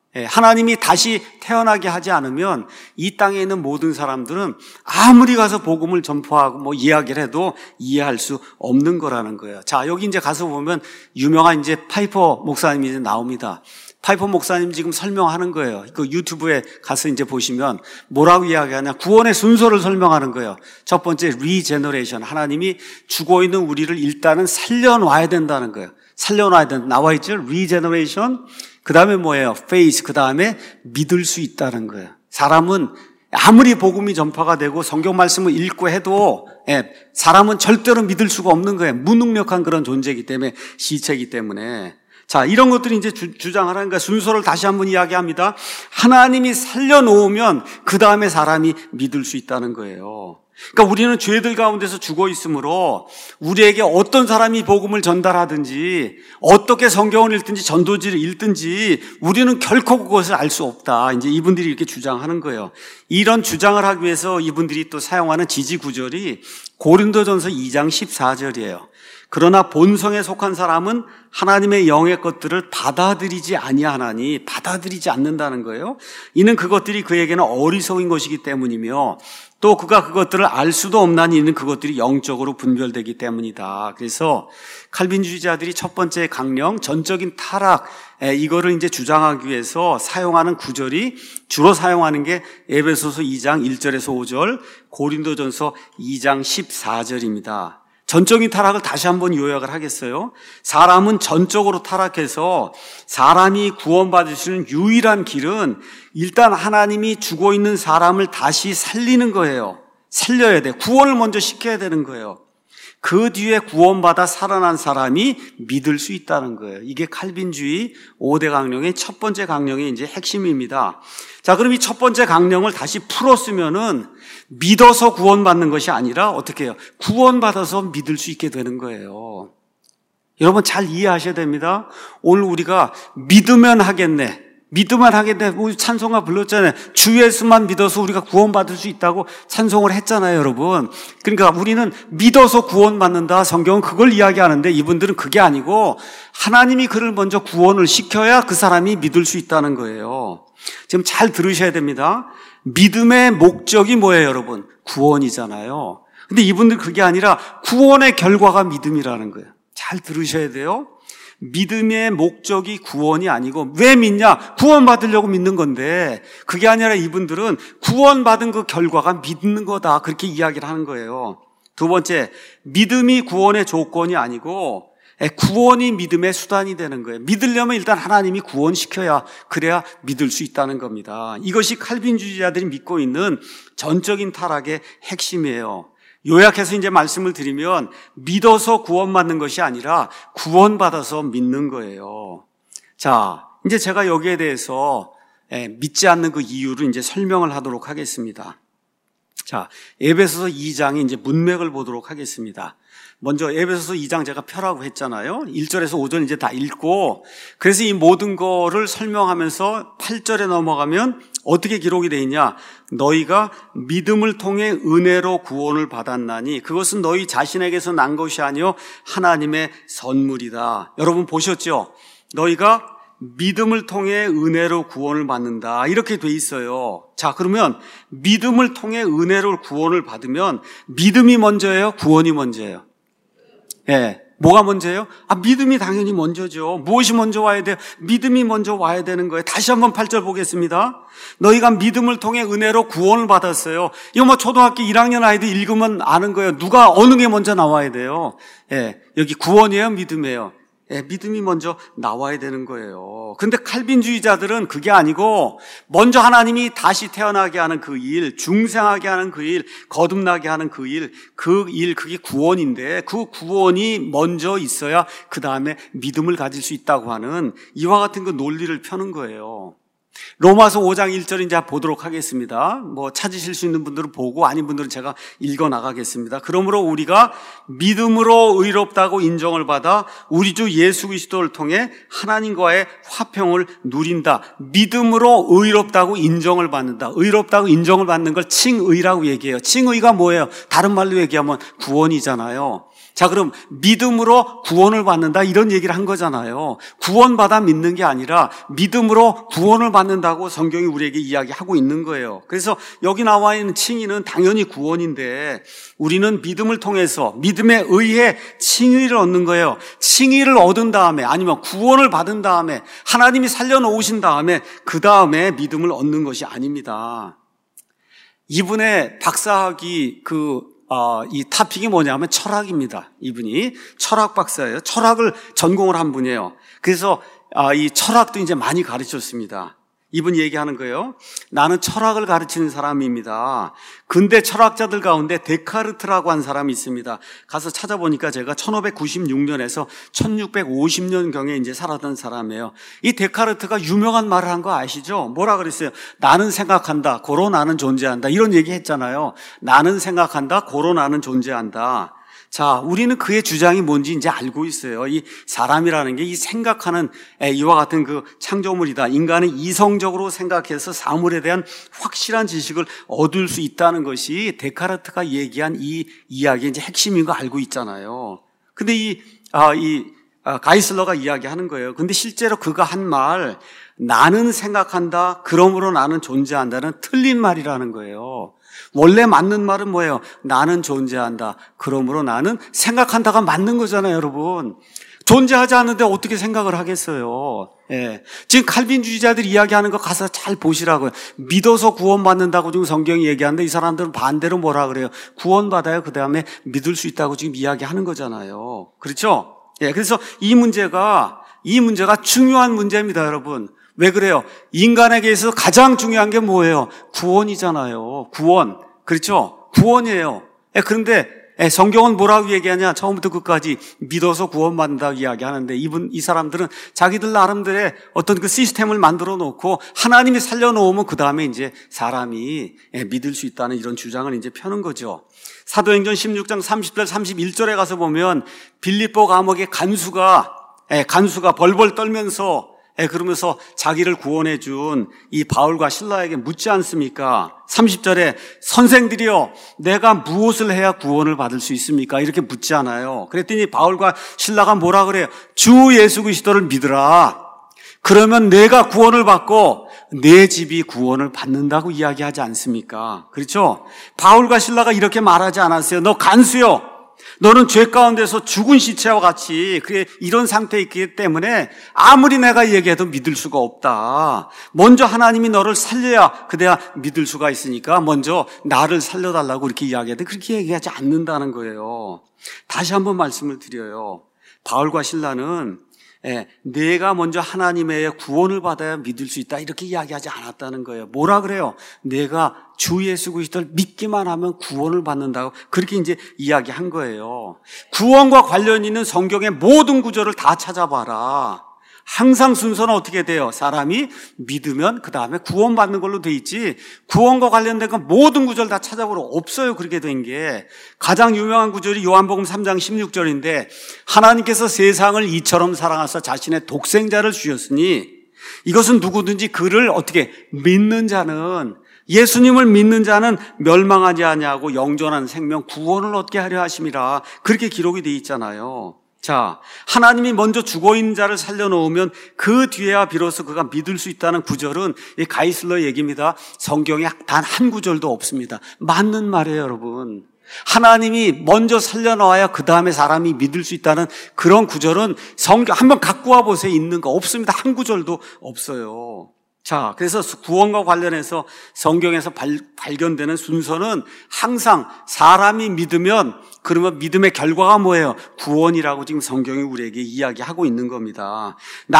하나님이 다시 태어나게 하지 않으면 이 땅에 있는 모든 사람들은 아무리 가서 복음을 전파하고 뭐 이야기를 해도 이해할 수 없는 거라는 거예요. 자, 여기 이제 가서 보면 유명한 이제 파이퍼 목사님이 이제 나옵니다. 파이퍼 목사님 지금 설명하는 거예요. 그 유튜브에 가서 이제 보시면 뭐라고 이야기하냐. 구원의 순서를 설명하는 거예요. 첫 번째, 리제너레이션. 하나님이 죽어 있는 우리를 일단은 살려놔야 된다는 거예요. 살려놔야 된다. 나와 있죠? 리제너레이션. 그 다음에 뭐예요? 페이스. 그 다음에 믿을 수 있다는 거예요. 사람은 아무리 복음이 전파가 되고 성경 말씀을 읽고 해도 사람은 절대로 믿을 수가 없는 거예요. 무능력한 그런 존재이기 때문에, 시체이기 때문에. 자, 이런 것들이 이제 주장하라는 거야. 순서를 다시 한번 이야기합니다. 하나님이 살려놓으면 그 다음에 사람이 믿을 수 있다는 거예요. 그러니까 우리는 죄들 가운데서 죽어 있으므로 우리에게 어떤 사람이 복음을 전달하든지 어떻게 성경을 읽든지 전도지를 읽든지 우리는 결코 그것을 알 수 없다. 이제 이분들이 이렇게 주장하는 거예요. 이런 주장을 하기 위해서 이분들이 또 사용하는 지지 구절이 고린도전서 2장 14절이에요. 그러나 본성에 속한 사람은 하나님의 영의 것들을 받아들이지 아니하나니, 받아들이지 않는다는 거예요. 이는 그것들이 그에게는 어리석은 것이기 때문이며 또 그가 그것들을 알 수도 없나니 이는 그것들이 영적으로 분별되기 때문이다. 그래서 칼빈주의자들이 첫 번째 강령, 전적인 타락, 이거를 이제 주장하기 위해서 사용하는 구절이 주로 사용하는 게 에베소서 2장 1절에서 5절, 고린도전서 2장 14절입니다. 전적인 타락을 다시 한번 요약을 하겠어요. 사람은 전적으로 타락해서 사람이 구원받을 수 있는 유일한 길은 일단 하나님이 죽어 있는 사람을 다시 살리는 거예요. 살려야 돼. 구원을 먼저 시켜야 되는 거예요. 그 뒤에 구원받아 살아난 사람이 믿을 수 있다는 거예요. 이게 칼빈주의 5대 강령의 첫 번째 강령의 이제 핵심입니다. 자, 그럼 이 첫 번째 강령을 다시 풀었으면은 믿어서 구원받는 것이 아니라 어떻게 해요? 구원받아서 믿을 수 있게 되는 거예요. 여러분 잘 이해하셔야 됩니다. 오늘 우리가 믿으면 하겠네. 믿으면 하겠네. 우리 찬송가 불렀잖아요. 주 예수만 믿어서 우리가 구원받을 수 있다고 찬송을 했잖아요, 여러분. 그러니까 우리는 믿어서 구원받는다. 성경은 그걸 이야기하는데 이분들은 그게 아니고 하나님이 그를 먼저 구원을 시켜야 그 사람이 믿을 수 있다는 거예요. 지금 잘 들으셔야 됩니다. 믿음의 목적이 뭐예요, 여러분? 구원이잖아요. 근데 이분들 그게 아니라 구원의 결과가 믿음이라는 거예요. 잘 들으셔야 돼요. 믿음의 목적이 구원이 아니고 왜 믿냐? 구원받으려고 믿는 건데 그게 아니라 이분들은 구원받은 그 결과가 믿는 거다. 그렇게 이야기를 하는 거예요. 두 번째, 믿음이 구원의 조건이 아니고 구원이 믿음의 수단이 되는 거예요. 믿으려면 일단 하나님이 구원시켜야 그래야 믿을 수 있다는 겁니다. 이것이 칼빈주의자들이 믿고 있는 전적인 타락의 핵심이에요. 요약해서 이제 말씀을 드리면 믿어서 구원받는 것이 아니라 구원받아서 믿는 거예요. 자, 이제 제가 여기에 대해서 믿지 않는 그 이유를 이제 설명을 하도록 하겠습니다. 자, 에베소서 2장의 이제 문맥을 보도록 하겠습니다. 먼저 에베소서 2장 제가 펴라고 했잖아요. 1절에서 5절 이제 다 읽고, 그래서 이 모든 거를 설명하면서 8절에 넘어가면 어떻게 기록이 되어 있냐? 너희가 믿음을 통해 은혜로 구원을 받았나니 그것은 너희 자신에게서 난 것이 아니요 하나님의 선물이다. 여러분 보셨죠? 너희가 믿음을 통해 은혜로 구원을 받는다. 이렇게 돼 있어요. 자, 그러면 믿음을 통해 은혜로 구원을 받으면 믿음이 먼저예요? 구원이 먼저예요? 예. 뭐가 먼저예요? 믿음이 당연히 먼저죠. 무엇이 먼저 와야 돼요? 믿음이 먼저 와야 되는 거예요. 다시 한번 8절 보겠습니다. 너희가 믿음을 통해 은혜로 구원을 받았어요. 이거 뭐 초등학교 1학년 아이들 읽으면 아는 거예요. 누가 어느 게 먼저 나와야 돼요? 예. 여기 구원이에요? 믿음이에요? 예, 믿음이 먼저 나와야 되는 거예요. 근데 칼빈주의자들은 그게 아니고 먼저 하나님이 다시 태어나게 하는 그 일, 중생하게 하는 그 일, 거듭나게 하는 그 일, 그게 구원인데 그 구원이 먼저 있어야 그 다음에 믿음을 가질 수 있다고 하는 이와 같은 그 논리를 펴는 거예요. 로마서 5장 1절 이제 보도록 하겠습니다. 뭐 찾으실 수 있는 분들은 보고 아닌 분들은 제가 읽어 나가겠습니다. 그러므로 우리가 믿음으로 의롭다고 인정을 받아 우리 주 예수 그리스도를 통해 하나님과의 화평을 누린다. 믿음으로 의롭다고 인정을 받는다. 의롭다고 인정을 받는 걸 칭의라고 얘기해요. 칭의가 뭐예요? 다른 말로 얘기하면 구원이잖아요. 자, 그럼 믿음으로 구원을 받는다 이런 얘기를 한 거잖아요. 구원받아 믿는 게 아니라 믿음으로 구원을 받는다고 성경이 우리에게 이야기하고 있는 거예요. 그래서 여기 나와 있는 칭의는 당연히 구원인데 우리는 믿음을 통해서 믿음에 의해 칭의를 얻는 거예요. 칭의를 얻은 다음에 아니면 구원을 받은 다음에 하나님이 살려놓으신 다음에 그 다음에 믿음을 얻는 것이 아닙니다. 이분의 박사학위 이 토픽이 뭐냐면 철학입니다. 이분이 철학 박사예요. 철학을 전공을 한 분이에요. 그래서 이 철학도 이제 많이 가르쳤습니다. 이분 얘기하는 거예요. 나는 철학을 가르치는 사람입니다. 근대 철학자들 가운데 데카르트라고 한 사람이 있습니다. 가서 찾아보니까 제가 1596년에서 1650년경에 이제 살았던 사람이에요. 이 데카르트가 유명한 말을 한 거 아시죠? 뭐라 그랬어요? 나는 생각한다. 고로 나는 존재한다. 이런 얘기 했잖아요. 나는 생각한다. 고로 나는 존재한다. 자, 우리는 그의 주장이 뭔지 이제 알고 있어요. 이 사람이라는 게 이 생각하는 이와 같은 그 창조물이다. 인간은 이성적으로 생각해서 사물에 대한 확실한 지식을 얻을 수 있다는 것이 데카르트가 얘기한 이 이야기의 이제 핵심인 거 알고 있잖아요. 근데 가이슬러가 이야기하는 거예요. 근데 실제로 그가 한 말, 나는 생각한다. 그러므로 나는 존재한다는 틀린 말이라는 거예요. 원래 맞는 말은 뭐예요? 나는 존재한다. 그러므로 나는 생각한다가 맞는 거잖아요, 여러분. 존재하지 않는데 어떻게 생각을 하겠어요? 예. 지금 칼빈주의자들이 이야기하는 거 가서 잘 보시라고요. 믿어서 구원받는다고 지금 성경이 얘기하는데 이 사람들은 반대로 뭐라 그래요? 구원받아요. 그 다음에 믿을 수 있다고 지금 이야기하는 거잖아요. 그렇죠? 예. 그래서 이 문제가 중요한 문제입니다, 여러분. 왜 그래요? 인간에게 있어서 가장 중요한 게 뭐예요? 구원이잖아요. 구원. 그렇죠? 구원이에요. 그런데 성경은 뭐라고 얘기하냐? 처음부터 끝까지 믿어서 구원받는다고 이야기하는데 이 사람들은 자기들 나름대로의 어떤 그 시스템을 만들어 놓고 하나님이 살려놓으면 그 다음에 이제 사람이 믿을 수 있다는 이런 주장을 이제 펴는 거죠. 사도행전 16장 30절 31절에 가서 보면 빌립보 감옥의 간수가 벌벌 떨면서 그러면서 자기를 구원해 준 이 바울과 실라에게 묻지 않습니까? 30절에 선생들이여 내가 무엇을 해야 구원을 받을 수 있습니까? 이렇게 묻지 않아요. 그랬더니 바울과 실라가 뭐라 그래요? 주 예수 그리스도를 믿으라. 그러면 내가 구원을 받고 내 집이 구원을 받는다고 이야기하지 않습니까? 그렇죠? 바울과 실라가 이렇게 말하지 않았어요. 너 간수요. 너는 죄 가운데서 죽은 시체와 같이 이런 상태에 있기 때문에 아무리 내가 얘기해도 믿을 수가 없다. 먼저 하나님이 너를 살려야 그래야 믿을 수가 있으니까 먼저 나를 살려달라고 이렇게 이야기하는데 그렇게 얘기하지 않는다는 거예요. 다시 한번 말씀을 드려요. 바울과 실라는 내가 먼저 하나님의 구원을 받아야 믿을 수 있다 이렇게 이야기하지 않았다는 거예요. 뭐라 그래요? 내가 주 예수 그리스도를 믿기만 하면 구원을 받는다고 그렇게 이제 이야기한 거예요. 구원과 관련 있는 성경의 모든 구절을 다 찾아봐라. 항상 순서는 어떻게 돼요? 사람이 믿으면 그 다음에 구원받는 걸로 돼 있지, 구원과 관련된 건 모든 구절 다 찾아보러 없어요. 그렇게 된 게. 가장 유명한 구절이 요한복음 3장 16절인데 하나님께서 세상을 이처럼 사랑하사 자신의 독생자를 주셨으니 이것은 누구든지 그를 어떻게 믿는 자는, 예수님을 믿는 자는 멸망하지 아니하고 영존한 생명 구원을 얻게 하려 하심이라, 그렇게 기록이 돼 있잖아요. 자, 하나님이 먼저 죽어있는 자를 살려놓으면 그 뒤에야 비로소 그가 믿을 수 있다는 구절은 이 가이슬러 얘기입니다. 성경에 단 한 구절도 없습니다. 맞는 말이에요, 여러분. 하나님이 먼저 살려놓아야 그 다음에 사람이 믿을 수 있다는 그런 구절은 성경 한번 갖고 와보세요. 있는 거 없습니다. 한 구절도 없어요. 자, 그래서 구원과 관련해서 성경에서 발견되는 순서는 항상 사람이 믿으면, 그러면 믿음의 결과가 뭐예요? 구원이라고 지금 성경이 우리에게 이야기하고 있는 겁니다.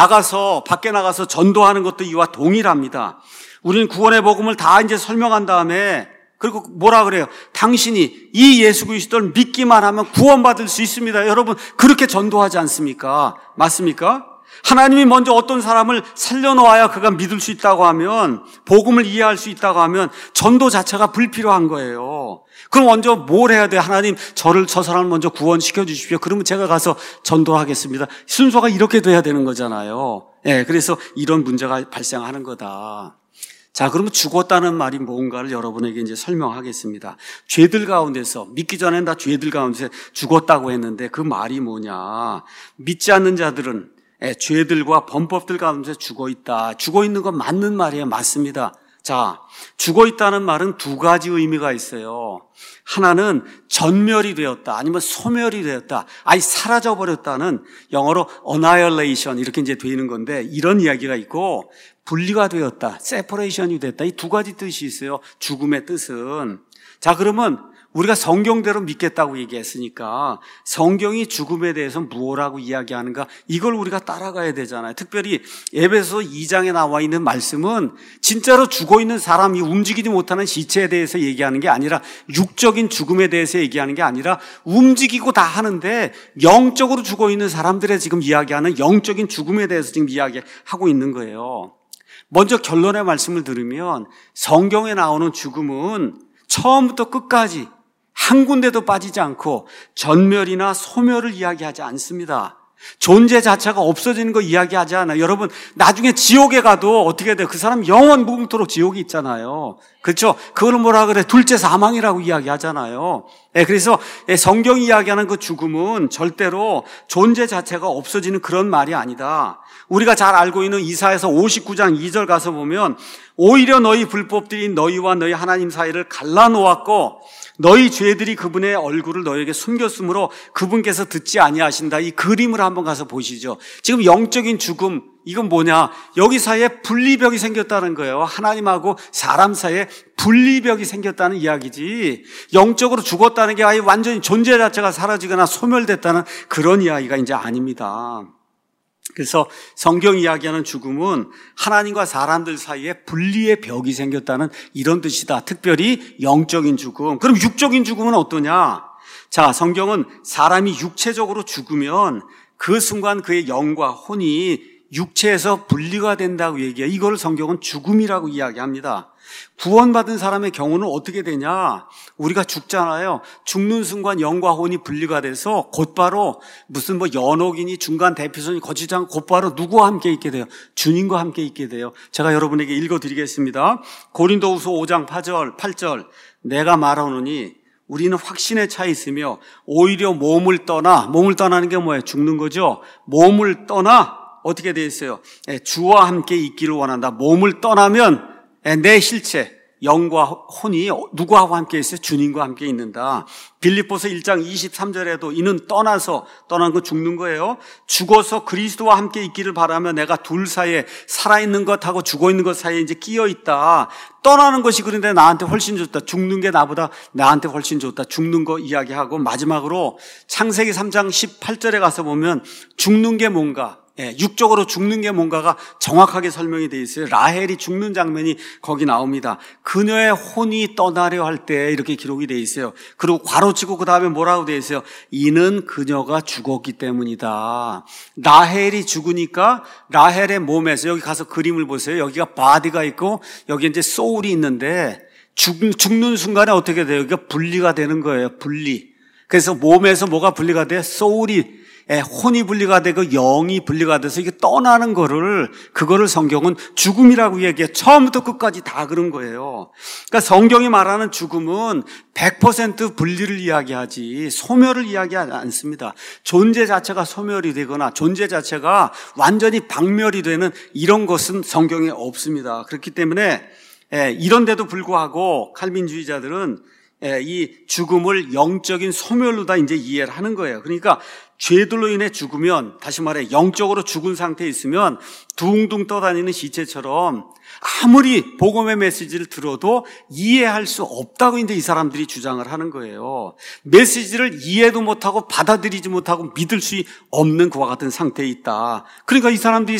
밖에 나가서 전도하는 것도 이와 동일합니다. 우리는 구원의 복음을 다 이제 설명한 다음에, 그리고 뭐라 그래요? 당신이 이 예수 그리스도를 믿기만 하면 구원받을 수 있습니다. 여러분, 그렇게 전도하지 않습니까? 맞습니까? 하나님이 먼저 어떤 사람을 살려놓아야 그가 믿을 수 있다고 하면, 복음을 이해할 수 있다고 하면 전도 자체가 불필요한 거예요. 그럼 먼저 뭘 해야 돼요? 하나님, 저 사람을 먼저 구원시켜 주십시오. 그러면 제가 가서 전도하겠습니다. 순서가 이렇게 돼야 되는 거잖아요. 그래서 이런 문제가 발생하는 거다. 자, 그러면 죽었다는 말이 뭔가를 여러분에게 이제 설명하겠습니다. 죄들 가운데서, 믿기 전엔 다 죄들 가운데서 죽었다고 했는데 그 말이 뭐냐? 믿지 않는 자들은 죄들과 범법들 가운데 죽어있다. 죽어있는 건 맞는 말이에요. 맞습니다. 자, 죽어있다는 말은 두 가지 의미가 있어요. 하나는 전멸이 되었다, 아니면 소멸이 되었다, 아예 사라져버렸다는, 영어로 annihilation 이렇게 이제 되는 건데, 이런 이야기가 있고, 분리가 되었다, separation이 됐다, 이 두 가지 뜻이 있어요. 죽음의 뜻은. 자, 그러면 우리가 성경대로 믿겠다고 얘기했으니까 성경이 죽음에 대해서 무엇라고 이야기하는가, 이걸 우리가 따라가야 되잖아요. 특별히 에베소 2장에 나와 있는 말씀은 진짜로 죽어있는 사람이 움직이지 못하는 시체에 대해서 얘기하는 게 아니라, 육적인 죽음에 대해서 얘기하는 게 아니라, 움직이고 다 하는데 영적으로 죽어있는 사람들의 지금 이야기하는 영적인 죽음에 대해서 지금 이야기하고 있는 거예요. 먼저 결론의 말씀을 들으면 성경에 나오는 죽음은 처음부터 끝까지 한 군데도 빠지지 않고 전멸이나 소멸을 이야기하지 않습니다. 존재 자체가 없어지는 거 이야기하지 않아요. 여러분, 나중에 지옥에 가도 어떻게 돼요? 그 사람 영원 무궁토록 지옥이 있잖아요. 그렇죠? 그걸 뭐라 그래? 둘째 사망이라고 이야기하잖아요. 그래서 성경이 이야기하는 그 죽음은 절대로 존재 자체가 없어지는 그런 말이 아니다. 우리가 잘 알고 있는 이사야서 59장 2절 가서 보면, 오히려 너희 불법들이 너희와 너희 하나님 사이를 갈라놓았고 너희 죄들이 그분의 얼굴을 너희에게 숨겼으므로 그분께서 듣지 아니하신다. 이 그림을 한번 가서 보시죠. 지금 영적인 죽음, 이건 뭐냐? 여기 사이에 분리벽이 생겼다는 거예요. 하나님하고 사람 사이에 분리벽이 생겼다는 이야기지, 영적으로 죽었다는 게 아예 완전히 존재 자체가 사라지거나 소멸됐다는 그런 이야기가 이제 아닙니다. 그래서 성경이 이야기하는 죽음은 하나님과 사람들 사이에 분리의 벽이 생겼다는 이런 뜻이다. 특별히 영적인 죽음. 그럼 육적인 죽음은 어떠냐? 자, 성경은 사람이 육체적으로 죽으면 그 순간 그의 영과 혼이 육체에서 분리가 된다고 얘기해요. 이걸 성경은 죽음이라고 이야기합니다. 구원받은 사람의 경우는 어떻게 되냐? 우리가 죽잖아요. 죽는 순간 영과 혼이 분리가 돼서 곧바로 무슨 연옥이니 중간 대피선이 거치지 않고 곧바로 누구와 함께 있게 돼요? 주님과 함께 있게 돼요. 제가 여러분에게 읽어드리겠습니다. 고린도후서 5장 8절 내가 말하노니 우리는 확신에 차 있으며 오히려 몸을 떠나는 게 뭐예요? 죽는 거죠. 몸을 떠나 어떻게 되어 있어요? 주와 함께 있기를 원한다. 몸을 떠나면 내 실체, 영과 혼이 누구와 함께 있어요? 주님과 함께 있는다. 빌립보서 1장 23절에도 이는 떠난 건 죽는 거예요. 죽어서 그리스도와 함께 있기를 바라며 내가 둘 사이에 살아있는 것하고 죽어있는 것 사이에 이제 끼어있다. 떠나는 것이 그런데 나한테 훨씬 좋다. 죽는 게 나보다 나한테 훨씬 좋다. 죽는 거 이야기하고, 마지막으로 창세기 3장 18절에 가서 보면 죽는 게 뭔가, 육적으로 죽는 게 뭔가가 정확하게 설명이 되어 있어요. 라헬이 죽는 장면이 거기 나옵니다. 그녀의 혼이 떠나려 할 때 이렇게 기록이 되어 있어요. 그리고 괄호치고 그 다음에 뭐라고 되어 있어요? 이는 그녀가 죽었기 때문이다. 라헬이 죽으니까 라헬의 몸에서, 여기 가서 그림을 보세요. 여기가 바디가 있고 여기 이제 소울이 있는데 죽는 순간에 어떻게 돼요? 여기가 분리가 되는 거예요. 분리. 그래서 몸에서 뭐가 분리가 돼? 소울이, 혼이 분리가 되고 영이 분리가 돼서 이게 떠나는 그거를 성경은 죽음이라고 얘기해. 처음부터 끝까지 다 그런 거예요. 그러니까 성경이 말하는 죽음은 100% 분리를 이야기하지 소멸을 이야기하지 않습니다. 존재 자체가 소멸이 되거나 존재 자체가 완전히 박멸이 되는 이런 것은 성경에 없습니다. 그렇기 때문에 이런데도 불구하고 칼빈주의자들은 이 죽음을 영적인 소멸로 다 이제 이해를 하는 거예요. 그러니까 죄들로 인해 죽으면, 다시 말해 영적으로 죽은 상태에 있으면 둥둥 떠다니는 시체처럼 아무리 복음의 메시지를 들어도 이해할 수 없다고 이제 이 사람들이 주장을 하는 거예요. 메시지를 이해도 못하고 받아들이지 못하고 믿을 수 없는 그와 같은 상태에 있다. 그러니까 이 사람들이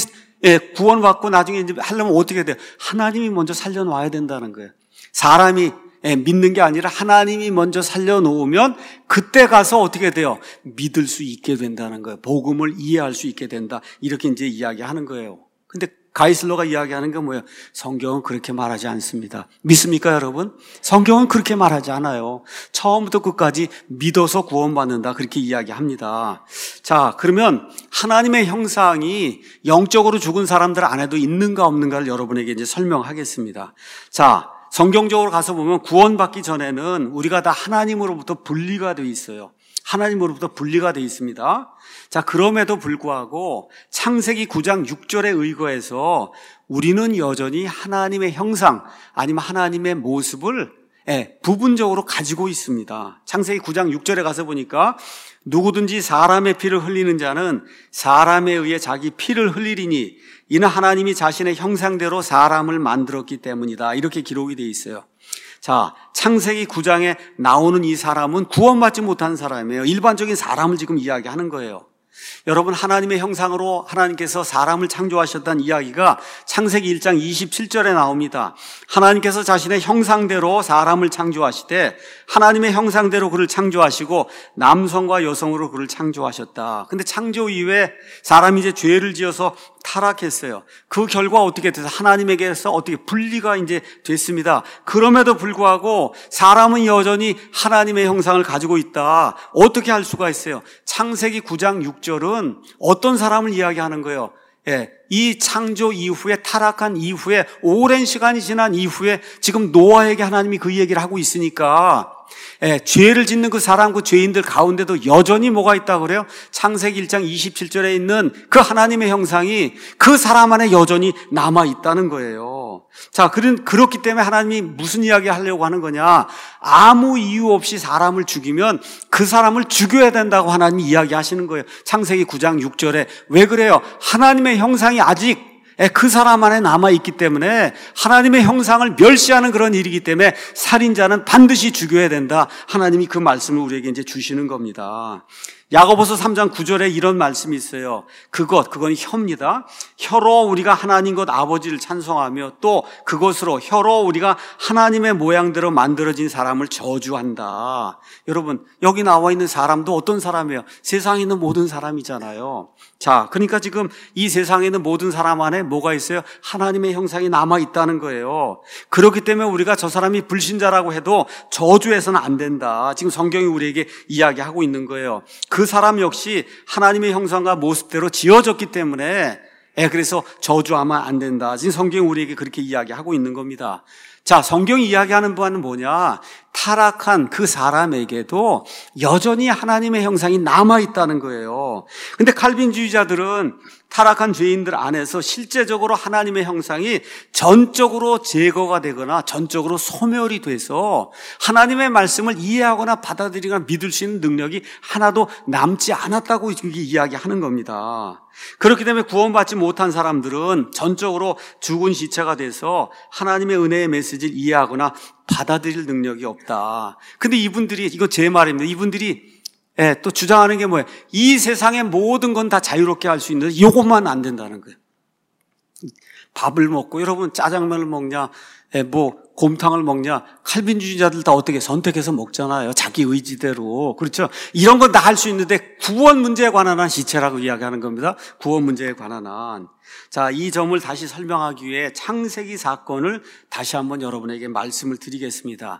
구원받고 나중에 이제 하려면 어떻게 돼요? 하나님이 먼저 살려놔야 된다는 거예요. 사람이 믿는 게 아니라 하나님이 먼저 살려놓으면 그때 가서 어떻게 돼요? 믿을 수 있게 된다는 거예요. 복음을 이해할 수 있게 된다. 이렇게 이제 이야기하는 거예요. 근데 가이슬러가 이야기하는 게 뭐예요? 성경은 그렇게 말하지 않습니다. 믿습니까, 여러분? 성경은 그렇게 말하지 않아요. 처음부터 끝까지 믿어서 구원받는다. 그렇게 이야기합니다. 자, 그러면 하나님의 형상이 영적으로 죽은 사람들 안에도 있는가 없는가를 여러분에게 이제 설명하겠습니다. 자, 성경적으로 가서 보면 구원받기 전에는 우리가 다 하나님으로부터 분리가 되어 있어요. 하나님으로부터 분리가 되어 있습니다. 자, 그럼에도 불구하고 창세기 9장 6절에 의거해서 우리는 여전히 하나님의 형상 아니면 하나님의 모습을 부분적으로 가지고 있습니다. 창세기 9장 6절에 가서 보니까 누구든지 사람의 피를 흘리는 자는 사람에 의해 자기 피를 흘리리니 이는 하나님이 자신의 형상대로 사람을 만들었기 때문이다. 이렇게 기록이 되어 있어요. 자, 창세기 9장에 나오는 이 사람은 구원받지 못한 사람이에요. 일반적인 사람을 지금 이야기하는 거예요. 여러분, 하나님의 형상으로 하나님께서 사람을 창조하셨다는 이야기가 창세기 1장 27절에 나옵니다. 하나님께서 자신의 형상대로 사람을 창조하시되 하나님의 형상대로 그를 창조하시고 남성과 여성으로 그를 창조하셨다. 근데 창조 이후에 사람이 이제 죄를 지어서 타락했어요. 그 결과 어떻게 돼서 하나님에게서 어떻게 분리가 이제 됐습니다. 그럼에도 불구하고 사람은 여전히 하나님의 형상을 가지고 있다. 어떻게 할 수가 있어요? 창세기 9장 6절은 어떤 사람을 이야기하는 거예요? 이 창조 이후에 타락한 이후에 오랜 시간이 지난 이후에 지금 노아에게 하나님이 그 얘기를 하고 있으니까 죄를 짓는 그 사람, 그 죄인들 가운데도 여전히 뭐가 있다고 그래요? 창세기 1장 27절에 있는 그 하나님의 형상이 그 사람 안에 여전히 남아있다는 거예요. 자, 그렇기 때문에 하나님이 무슨 이야기 하려고 하는 거냐? 아무 이유 없이 사람을 죽이면 그 사람을 죽여야 된다고 하나님이 이야기하시는 거예요. 창세기 9장 6절에. 왜 그래요? 하나님의 형상이 아직 그 사람 안에 남아있기 때문에 하나님의 형상을 멸시하는 그런 일이기 때문에 살인자는 반드시 죽여야 된다. 하나님이 그 말씀을 우리에게 이제 주시는 겁니다. 야고보서 3장 9절에 이런 말씀이 있어요. 그건 혀입니다. 혀로 우리가 하나님 것 아버지를 찬송하며 또 그것으로 혀로 우리가 하나님의 모양대로 만들어진 사람을 저주한다. 여러분, 여기 나와 있는 사람도 어떤 사람이에요? 세상에 있는 모든 사람이잖아요. 자, 그러니까 지금 이 세상에 있는 모든 사람 안에 뭐가 있어요? 하나님의 형상이 남아있다는 거예요. 그렇기 때문에 우리가 저 사람이 불신자라고 해도 저주해서는 안 된다. 지금 성경이 우리에게 이야기하고 있는 거예요. 그 사람 역시 하나님의 형상과 모습대로 지어졌기 때문에 그래서 저주하면 안 된다. 지금 성경이 우리에게 그렇게 이야기하고 있는 겁니다. 자, 성경이 이야기하는 바는 뭐냐? 타락한 그 사람에게도 여전히 하나님의 형상이 남아있다는 거예요. 근데 칼빈주의자들은 타락한 죄인들 안에서 실제적으로 하나님의 형상이 전적으로 제거가 되거나 전적으로 소멸이 돼서 하나님의 말씀을 이해하거나 받아들이거나 믿을 수 있는 능력이 하나도 남지 않았다고 이야기하는 겁니다. 그렇기 때문에 구원받지 못한 사람들은 전적으로 죽은 시체가 돼서 하나님의 은혜의 메시지를 이해하거나 받아들일 능력이 없다. 근데 이분들이, 이거 제 말입니다. 이분들이 예, 또 주장하는 게 뭐예요? 이 세상의 모든 건 다 자유롭게 할 수 있는데 이것만 안 된다는 거예요. 밥을 먹고 여러분 짜장면을 먹냐, 뭐 곰탕을 먹냐, 칼빈주의자들 다 어떻게 선택해서 먹잖아요. 자기 의지대로. 그렇죠? 이런 건 다 할 수 있는데 구원 문제에 관한 한 시체라고 이야기하는 겁니다. 구원 문제에 관한 한. 자, 이 점을 다시 설명하기 위해 창세기 사건을 다시 한번 여러분에게 말씀을 드리겠습니다.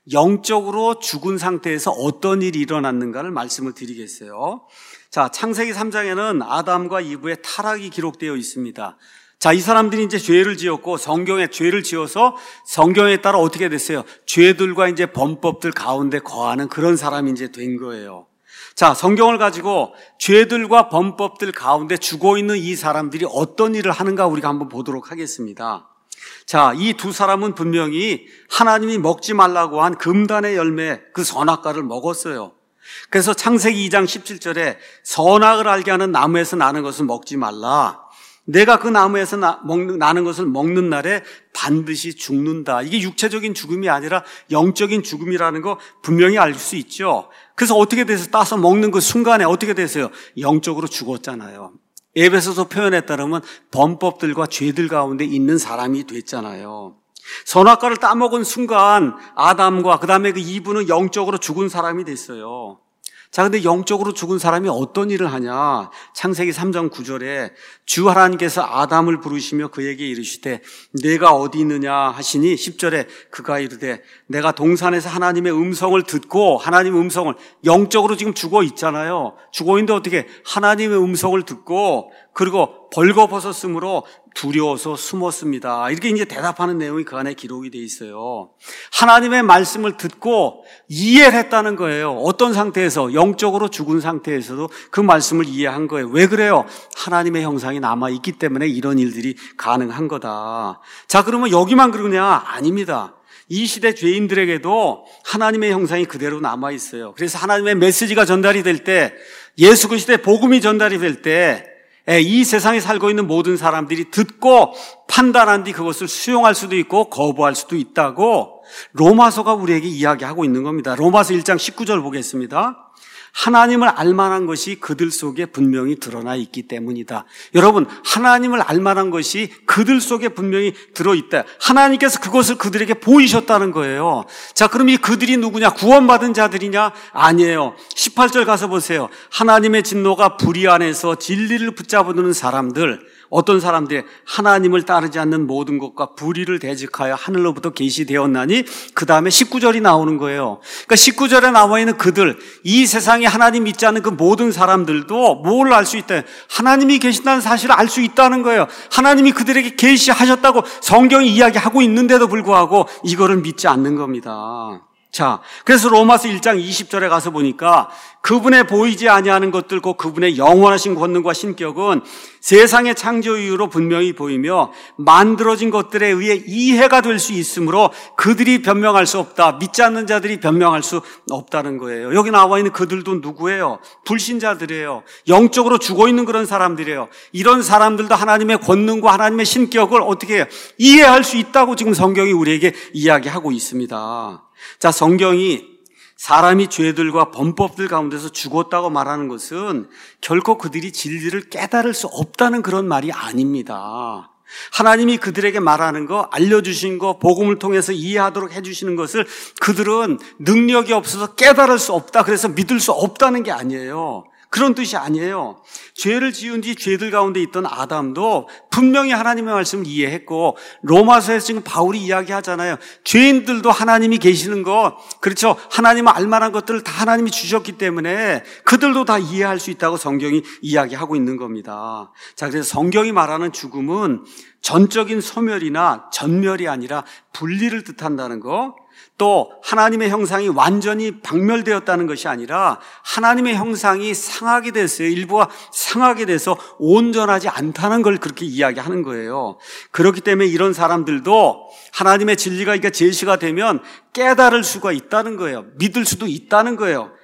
영적으로 죽은 상태에서 어떤 일이 일어났는가를 말씀을 드리겠어요. 자, 창세기 3장에는 아담과 이브의 타락이 기록되어 있습니다. 자, 이 사람들이 이제 죄를 지었고 성경에 죄를 지어서 성경에 따라 어떻게 됐어요? 죄들과 이제 범법들 가운데 거하는 그런 사람이 이제 된 거예요. 자, 성경을 가지고 죄들과 범법들 가운데 죽어 있는 이 사람들이 어떤 일을 하는가 우리가 한번 보도록 하겠습니다. 자, 이 두 사람은 분명히 하나님이 먹지 말라고 한 금단의 열매 그 선악과를 먹었어요. 그래서 창세기 2장 17절에 선악을 알게 하는 나무에서 나는 것을 먹지 말라. 내가 그 나무에서 나는 것을 먹는 날에 반드시 죽는다. 이게 육체적인 죽음이 아니라 영적인 죽음이라는 거 분명히 알 수 있죠. 그래서 어떻게 돼서 따서 먹는 그 순간에 어떻게 됐어요? 영적으로 죽었잖아요. 에베소서 표현에 따르면 범법들과 죄들 가운데 있는 사람이 됐잖아요. 선악과를 따먹은 순간 아담과 그 다음에 그 이브는 영적으로 죽은 사람이 됐어요. 자, 근데 영적으로 죽은 사람이 어떤 일을 하냐? 창세기 3장 9절에 주 하나님께서 아담을 부르시며 그에게 이르시되 내가 어디 있느냐 하시니 10절에 그가 이르되 내가 동산에서 하나님의 음성을 듣고 하나님의 음성을 영적으로 지금 죽어 있잖아요. 죽어 있는데 어떻게 하나님의 음성을 듣고 그리고 벌거벗었으므로 두려워서 숨었습니다. 이렇게 이제 대답하는 내용이 그 안에 기록이 돼 있어요. 하나님의 말씀을 듣고 이해를 했다는 거예요. 어떤 상태에서? 영적으로 죽은 상태에서도 그 말씀을 이해한 거예요. 왜 그래요? 하나님의 형상이 남아있기 때문에 이런 일들이 가능한 거다. 자, 그러면 여기만 그러냐? 아닙니다. 이 시대 죄인들에게도 하나님의 형상이 그대로 남아있어요. 그래서 하나님의 메시지가 전달이 될 때, 예수 그리스도의 복음이 전달이 될 때, 이 세상에 살고 있는 모든 사람들이 듣고 판단한 뒤 그것을 수용할 수도 있고 거부할 수도 있다고 로마서가 우리에게 이야기하고 있는 겁니다. 로마서 1장 19절 보겠습니다. 하나님을 알만한 것이 그들 속에 분명히 드러나 있기 때문이다. 여러분, 하나님을 알만한 것이 그들 속에 분명히 들어있다. 하나님께서 그것을 그들에게 보이셨다는 거예요. 자, 그럼 이 그들이 누구냐? 구원받은 자들이냐? 아니에요. 18절 가서 보세요. 하나님의 진노가 불의 안에서 진리를 붙잡아두는 사람들, 어떤 사람들이 하나님을 따르지 않는 모든 것과 불의를 대적하여 하늘로부터 계시되었나니 그 다음에 19절이 나오는 거예요. 그러니까 19절에 나와 있는 그들, 이 세상에 하나님 믿지 않는 그 모든 사람들도 뭘 알 수 있다? 하나님이 계신다는 사실을 알 수 있다는 거예요. 하나님이 그들에게 계시하셨다고 성경이 이야기하고 있는데도 불구하고 이거를 믿지 않는 겁니다. 자, 그래서 로마서 1장 20절에 가서 보니까 그분의 보이지 아니하는 것들과 그분의 영원하신 권능과 신격은 세상의 창조 이후로 분명히 보이며 만들어진 것들에 의해 이해가 될 수 있으므로 그들이 변명할 수 없다. 믿지 않는 자들이 변명할 수 없다는 거예요. 여기 나와 있는 그들도 누구예요? 불신자들이에요. 영적으로 죽어 있는 그런 사람들이에요. 이런 사람들도 하나님의 권능과 하나님의 신격을 어떻게 해요? 이해할 수 있다고 지금 성경이 우리에게 이야기하고 있습니다. 자, 성경이 사람이 죄들과 범법들 가운데서 죽었다고 말하는 것은 결코 그들이 진리를 깨달을 수 없다는 그런 말이 아닙니다. 하나님이 그들에게 말하는 거, 알려주신 거, 복음을 통해서 이해하도록 해주시는 것을 그들은 능력이 없어서 깨달을 수 없다, 그래서 믿을 수 없다는 게 아니에요. 그런 뜻이 아니에요. 죄를 지은 뒤 죄들 가운데 있던 아담도 분명히 하나님의 말씀을 이해했고, 로마서에서 지금 바울이 이야기하잖아요. 죄인들도 하나님이 계시는 것, 그렇죠? 하나님을 알만한 것들을 다 하나님이 주셨기 때문에 그들도 다 이해할 수 있다고 성경이 이야기하고 있는 겁니다. 자, 그래서 성경이 말하는 죽음은 전적인 소멸이나 전멸이 아니라 분리를 뜻한다는 거, 또 하나님의 형상이 완전히 박멸되었다는 것이 아니라 하나님의 형상이 상하게 됐어요. 일부가 상하게 돼서 온전하지 않다는 걸 그렇게 이야기하는 거예요. 그렇기 때문에 이런 사람들도 하나님의 진리가 제시가 되면 깨달을 수가 있다는 거예요. 믿을 수도 있다는 거예요.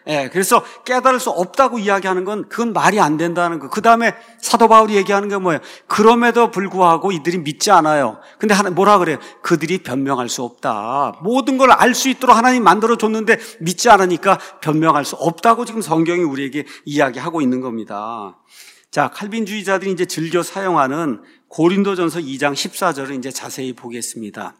그래서 깨달을 수 없다고 이야기하는 건 그건 말이 안 된다는 거. 그 다음에 사도 바울이 얘기하는 게 뭐예요? 그럼에도 불구하고 이들이 믿지 않아요. 근데 뭐라 그래요? 그들이 변명할 수 없다. 모든 걸 알 수 있도록 하나님 만들어줬는데 믿지 않으니까 변명할 수 없다고 지금 성경이 우리에게 이야기하고 있는 겁니다. 자, 칼빈주의자들이 이제 즐겨 사용하는 고린도전서 2장 14절을 이제 자세히 보겠습니다.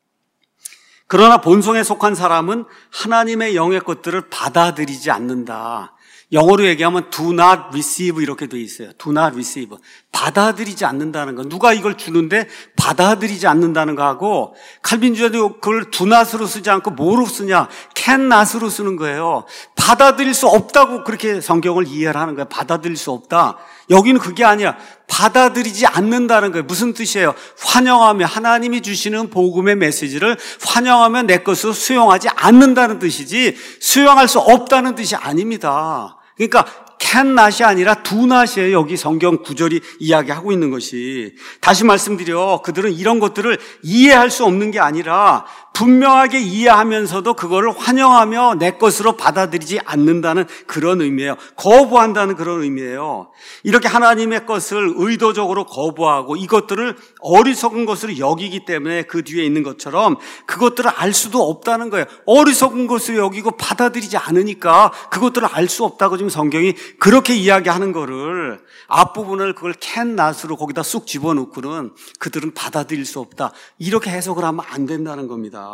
그러나 본성에 속한 사람은 하나님의 영의 것들을 받아들이지 않는다. 영어로 얘기하면 do not receive 이렇게 돼 있어요. do not receive. 받아들이지 않는다는 거. 누가 이걸 주는데 받아들이지 않는다는 거하고 칼빈주의자도 그걸 do not으로 쓰지 않고 뭐로 쓰냐? can not으로 쓰는 거예요. 받아들일 수 없다고 그렇게 성경을 이해를 하는 거예요. 받아들일 수 없다. 여기는 그게 아니야. 받아들이지 않는다는 거예요. 무슨 뜻이에요? 환영하며 하나님이 주시는 복음의 메시지를 환영하며 내 것으로 수용하지 않는다는 뜻이지 수용할 수 없다는 뜻이 아닙니다. 그러니까 can not이 아니라 do not이에요. 여기 성경 구절이 이야기하고 있는 것이. 다시 말씀드려 그들은 이런 것들을 이해할 수 없는 게 아니라 분명하게 이해하면서도 그거를 환영하며 내 것으로 받아들이지 않는다는 그런 의미예요. 거부한다는 그런 의미예요. 이렇게 하나님의 것을 의도적으로 거부하고 이것들을 어리석은 것으로 여기기 때문에 그 뒤에 있는 것처럼 그것들을 알 수도 없다는 거예요. 어리석은 것으로 여기고 받아들이지 않으니까 그것들을 알 수 없다고 지금 성경이 그렇게 이야기하는 거를 앞부분을 그걸 can not으로 거기다 쑥 집어넣고는 그들은 받아들일 수 없다. 이렇게 해석을 하면 안 된다는 겁니다.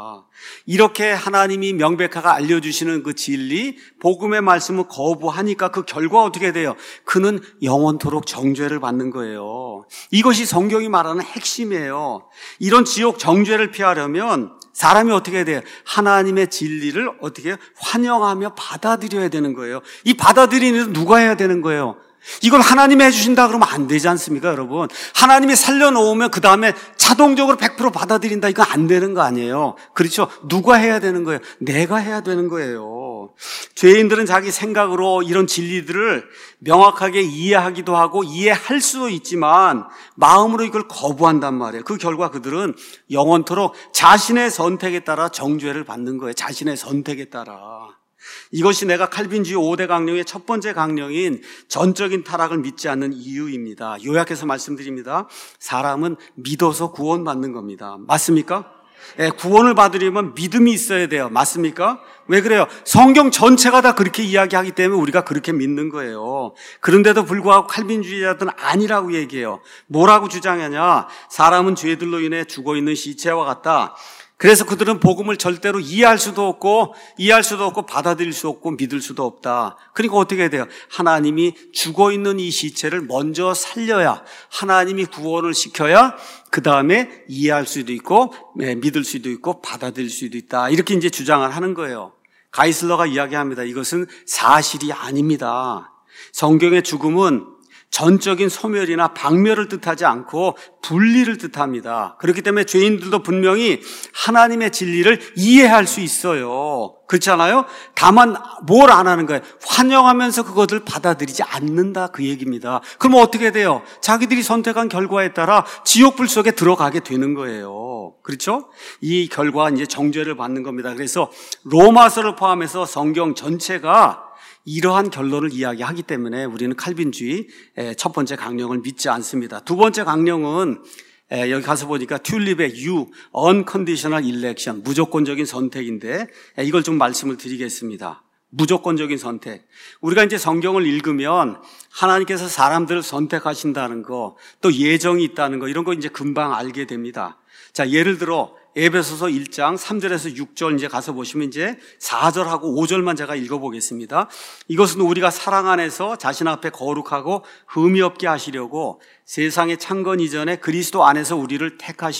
이렇게 하나님이 명백하게 알려주시는 그 진리, 복음의 말씀을 거부하니까 그 결과 어떻게 돼요? 그는 영원토록 정죄를 받는 거예요. 이것이 성경이 말하는 핵심이에요. 이런 지옥 정죄를 피하려면 사람이 어떻게 해야 돼요? 하나님의 진리를 어떻게 환영하며 받아들여야 되는 거예요. 이 받아들이는 일은 누가 해야 되는 거예요? 이걸 하나님이 해주신다 그러면 안 되지 않습니까, 여러분? 하나님이 살려놓으면 그 다음에 자동적으로 100% 받아들인다, 이거 안 되는 거 아니에요. 그렇죠? 누가 해야 되는 거예요? 내가 해야 되는 거예요. 죄인들은 자기 생각으로 이런 진리들을 명확하게 이해하기도 하고 이해할 수도 있지만 마음으로 이걸 거부한단 말이에요. 그 결과 그들은 영원토록 자신의 선택에 따라 정죄를 받는 거예요. 자신의 선택에 따라. 이것이 내가 칼빈주의 5대 강령의 첫 번째 강령인 전적인 타락을 믿지 않는 이유입니다. 요약해서 말씀드립니다. 사람은 믿어서 구원받는 겁니다. 맞습니까? 구원을 받으려면 믿음이 있어야 돼요. 맞습니까? 왜 그래요? 성경 전체가 다 그렇게 이야기하기 때문에 우리가 그렇게 믿는 거예요. 그런데도 불구하고 칼빈주의자들은 아니라고 얘기해요. 뭐라고 주장하냐? 사람은 죄들로 인해 죽어있는 시체와 같다. 그래서 그들은 복음을 절대로 이해할 수도 없고 받아들일 수 없고 믿을 수도 없다. 그러니까 어떻게 해야 돼요? 하나님이 죽어있는 이 시체를 먼저 살려야, 하나님이 구원을 시켜야 그 다음에 이해할 수도 있고 믿을 수도 있고 받아들일 수도 있다. 이렇게 이제 주장을 하는 거예요. 가이슬러가 이야기합니다. 이것은 사실이 아닙니다. 성경의 죽음은 전적인 소멸이나 박멸을 뜻하지 않고 분리를 뜻합니다. 그렇기 때문에 죄인들도 분명히 하나님의 진리를 이해할 수 있어요. 그렇지 않아요? 다만 뭘 안 하는 거예요? 환영하면서 그것을 받아들이지 않는다, 그 얘기입니다. 그럼 어떻게 돼요? 자기들이 선택한 결과에 따라 지옥불 속에 들어가게 되는 거예요. 그렇죠? 이 결과가 이제 정죄를 받는 겁니다. 그래서 로마서를 포함해서 성경 전체가 이러한 결론을 이야기하기 때문에 우리는 칼빈주의 첫 번째 강령을 믿지 않습니다. 두 번째 강령은 여기 가서 보니까 튤립의 U, Unconditional Election, 무조건적인 선택인데 이걸 좀 말씀을 드리겠습니다. 무조건적인 선택. 우리가 이제 성경을 읽으면 하나님께서 사람들을 선택하신다는 거, 또 예정이 있다는 거, 이런 거 이제 금방 알게 됩니다. 자, 예를 들어 에베소서 1장 3절에서 6절 이제 가서 보시면 이제 4절하고 5절만 제가 읽어보겠습니다. 이것은 우리가 사랑 안에서 자신 앞에 거룩하고 흠이 없게 하시려고 세상의 창건 이전에 그리스도 안에서 우리를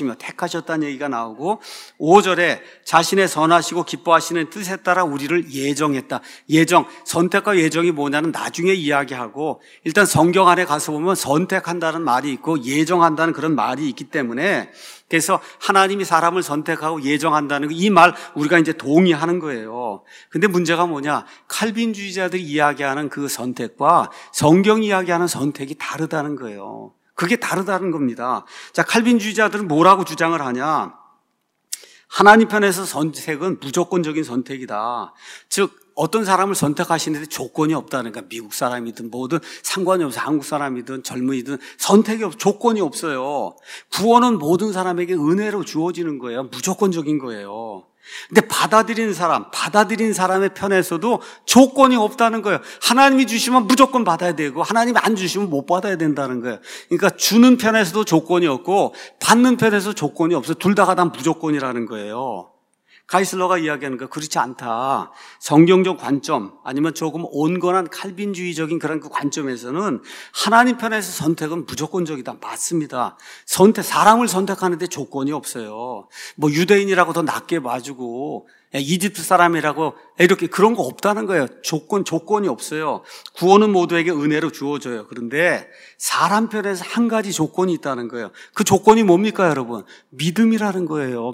택하셨다는 얘기가 나오고 5절에 자신의 선하시고 기뻐하시는 뜻에 따라 우리를 예정했다. 예정, 선택과 예정이 뭐냐는 나중에 이야기하고 일단 성경 안에 가서 보면 선택한다는 말이 있고 예정한다는 그런 말이 있기 때문에 그래서 하나님이 사람을 선택하고 예정한다는 이 말 우리가 이제 동의하는 거예요. 근데 문제가 뭐냐? 칼빈주의자들이 이야기하는 그 선택과 성경이 이야기하는 선택이 다르다는 거예요. 그게 다르다는 겁니다. 자, 칼빈주의자들은 뭐라고 주장을 하냐? 하나님 편에서 선택은 무조건적인 선택이다. 즉 어떤 사람을 선택하시는데 조건이 없다는 거야. 미국 사람이든 뭐든 상관이 없어요. 한국 사람이든 젊은이든 선택이 조건이 없어요. 구원은 모든 사람에게 은혜로 주어지는 거예요. 무조건적인 거예요. 근데 받아들인 사람의 편에서도 조건이 없다는 거예요. 하나님이 주시면 무조건 받아야 되고 하나님이 안 주시면 못 받아야 된다는 거예요. 그러니까 주는 편에서도 조건이 없고 받는 편에서 조건이 없어요. 둘 다가 다 무조건이라는 거예요. 가이슬러가 이야기하는 거 그렇지 않다. 성경적 관점 아니면 조금 온건한 칼빈주의적인 그런 그 관점에서는 하나님 편에서 선택은 무조건적이다. 맞습니다. 사람을 선택하는데 조건이 없어요. 뭐 유대인이라고 더 낮게 봐주고 이집트 사람이라고 이렇게 그런 거 없다는 거예요. 조건이 없어요. 구원은 모두에게 은혜로 주어져요. 그런데 사람 편에서 한 가지 조건이 있다는 거예요. 그 조건이 뭡니까, 여러분? 믿음이라는 거예요.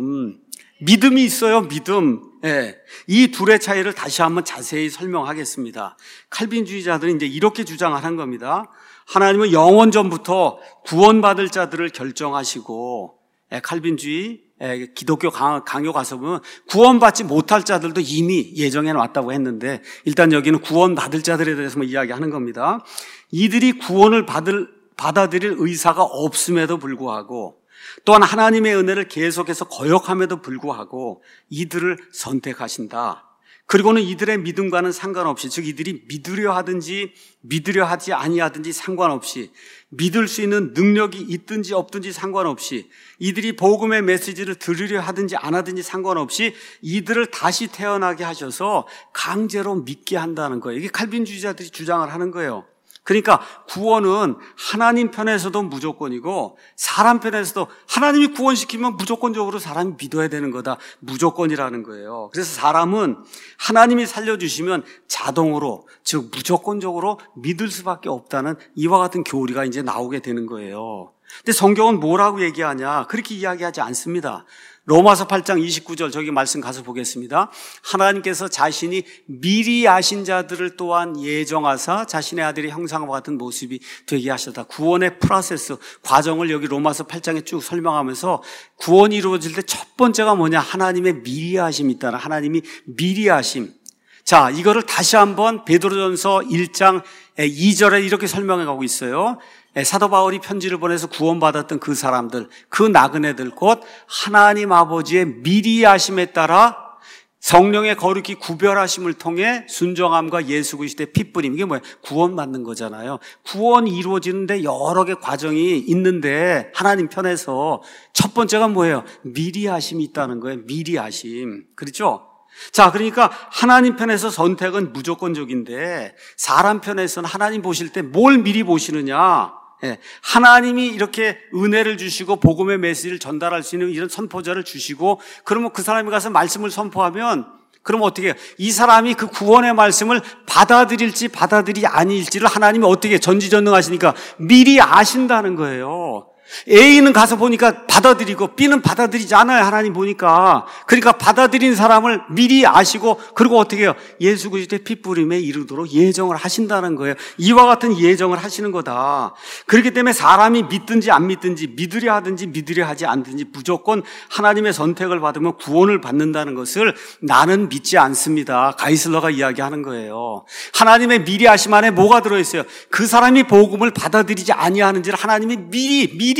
믿음이 있어요, 믿음. 예. 이 둘의 차이를 다시 한번 자세히 설명하겠습니다. 칼빈주의자들은 이제 이렇게 주장하는 겁니다. 하나님은 영원 전부터 구원받을 자들을 결정하시고, 칼빈주의, 기독교 강요 가서 보면 구원받지 못할 자들도 이미 예정해 놨다고 했는데, 일단 여기는 구원받을 자들에 대해서만 이야기하는 겁니다. 이들이 구원을 받아들일 의사가 없음에도 불구하고, 또한 하나님의 은혜를 계속해서 거역함에도 불구하고 이들을 선택하신다. 그리고는 이들의 믿음과는 상관없이, 즉 이들이 믿으려 하든지 믿으려 하지 아니하든지 상관없이, 믿을 수 있는 능력이 있든지 없든지 상관없이, 이들이 복음의 메시지를 들으려 하든지 안 하든지 상관없이 이들을 다시 태어나게 하셔서 강제로 믿게 한다는 거예요. 이게 칼빈주의자들이 주장을 하는 거예요. 그러니까 구원은 하나님 편에서도 무조건이고 사람 편에서도, 하나님이 구원시키면 무조건적으로 사람이 믿어야 되는 거다. 무조건이라는 거예요. 그래서 사람은 하나님이 살려주시면 자동으로, 즉 무조건적으로 믿을 수밖에 없다는 이와 같은 교리가 이제 나오게 되는 거예요. 근데 성경은 뭐라고 얘기하냐? 그렇게 이야기하지 않습니다. 로마서 8장 29절 저기 말씀 가서 보겠습니다. 하나님께서 자신이 미리 아신 자들을 또한 예정하사 자신의 아들의 형상과 같은 모습이 되게 하셨다. 구원의 프로세스, 과정을 여기 로마서 8장에 쭉 설명하면서 구원이 이루어질 때 첫 번째가 뭐냐? 하나님의 미리 하심이 있다는, 하나님이 미리 하심. 자, 이거를 다시 한번 베드로전서 1장 2절에 이렇게 설명해 가고 있어요. 사도 바울이 편지를 보내서 구원받았던 그 사람들, 그 나그네들 곧 하나님 아버지의 미리 하심에 따라 성령의 거룩히 구별하심을 통해 순종함과 예수 그리스도의 핏부림, 이게 뭐예요? 구원받는 거잖아요. 구원이 이루어지는데 여러 개 과정이 있는데 하나님 편에서 첫 번째가 뭐예요? 미리 하심이 있다는 거예요. 미리 하심. 그렇죠? 자, 그러니까 하나님 편에서 선택은 무조건적인데 사람 편에서는 하나님 보실 때 뭘 미리 보시느냐? 하나님이 이렇게 은혜를 주시고 복음의 메시지를 전달할 수 있는 이런 선포자를 주시고, 그러면 그 사람이 가서 말씀을 선포하면, 그러면 어떻게 해요? 이 사람이 그 구원의 말씀을 받아들일지 받아들이지 아니일지를 하나님이 어떻게 전지전능하시니까 미리 아신다는 거예요. A는 가서 보니까 받아들이고 B는 받아들이지 않아요. 하나님 보니까. 그러니까 받아들인 사람을 미리 아시고, 그리고 어떻게 해요? 예수 그리스도의 핏부림에 이르도록 예정을 하신다는 거예요. 이와 같은 예정을 하시는 거다. 그렇기 때문에 사람이 믿든지 안 믿든지, 믿으려 하든지 믿으려 하지 않든지 무조건 하나님의 선택을 받으면 구원을 받는다는 것을 나는 믿지 않습니다. 가이슬러가 이야기하는 거예요. 하나님의 미리 아심 안에 뭐가 들어있어요? 그 사람이 복음을 받아들이지 아니하는지를 하나님이 미리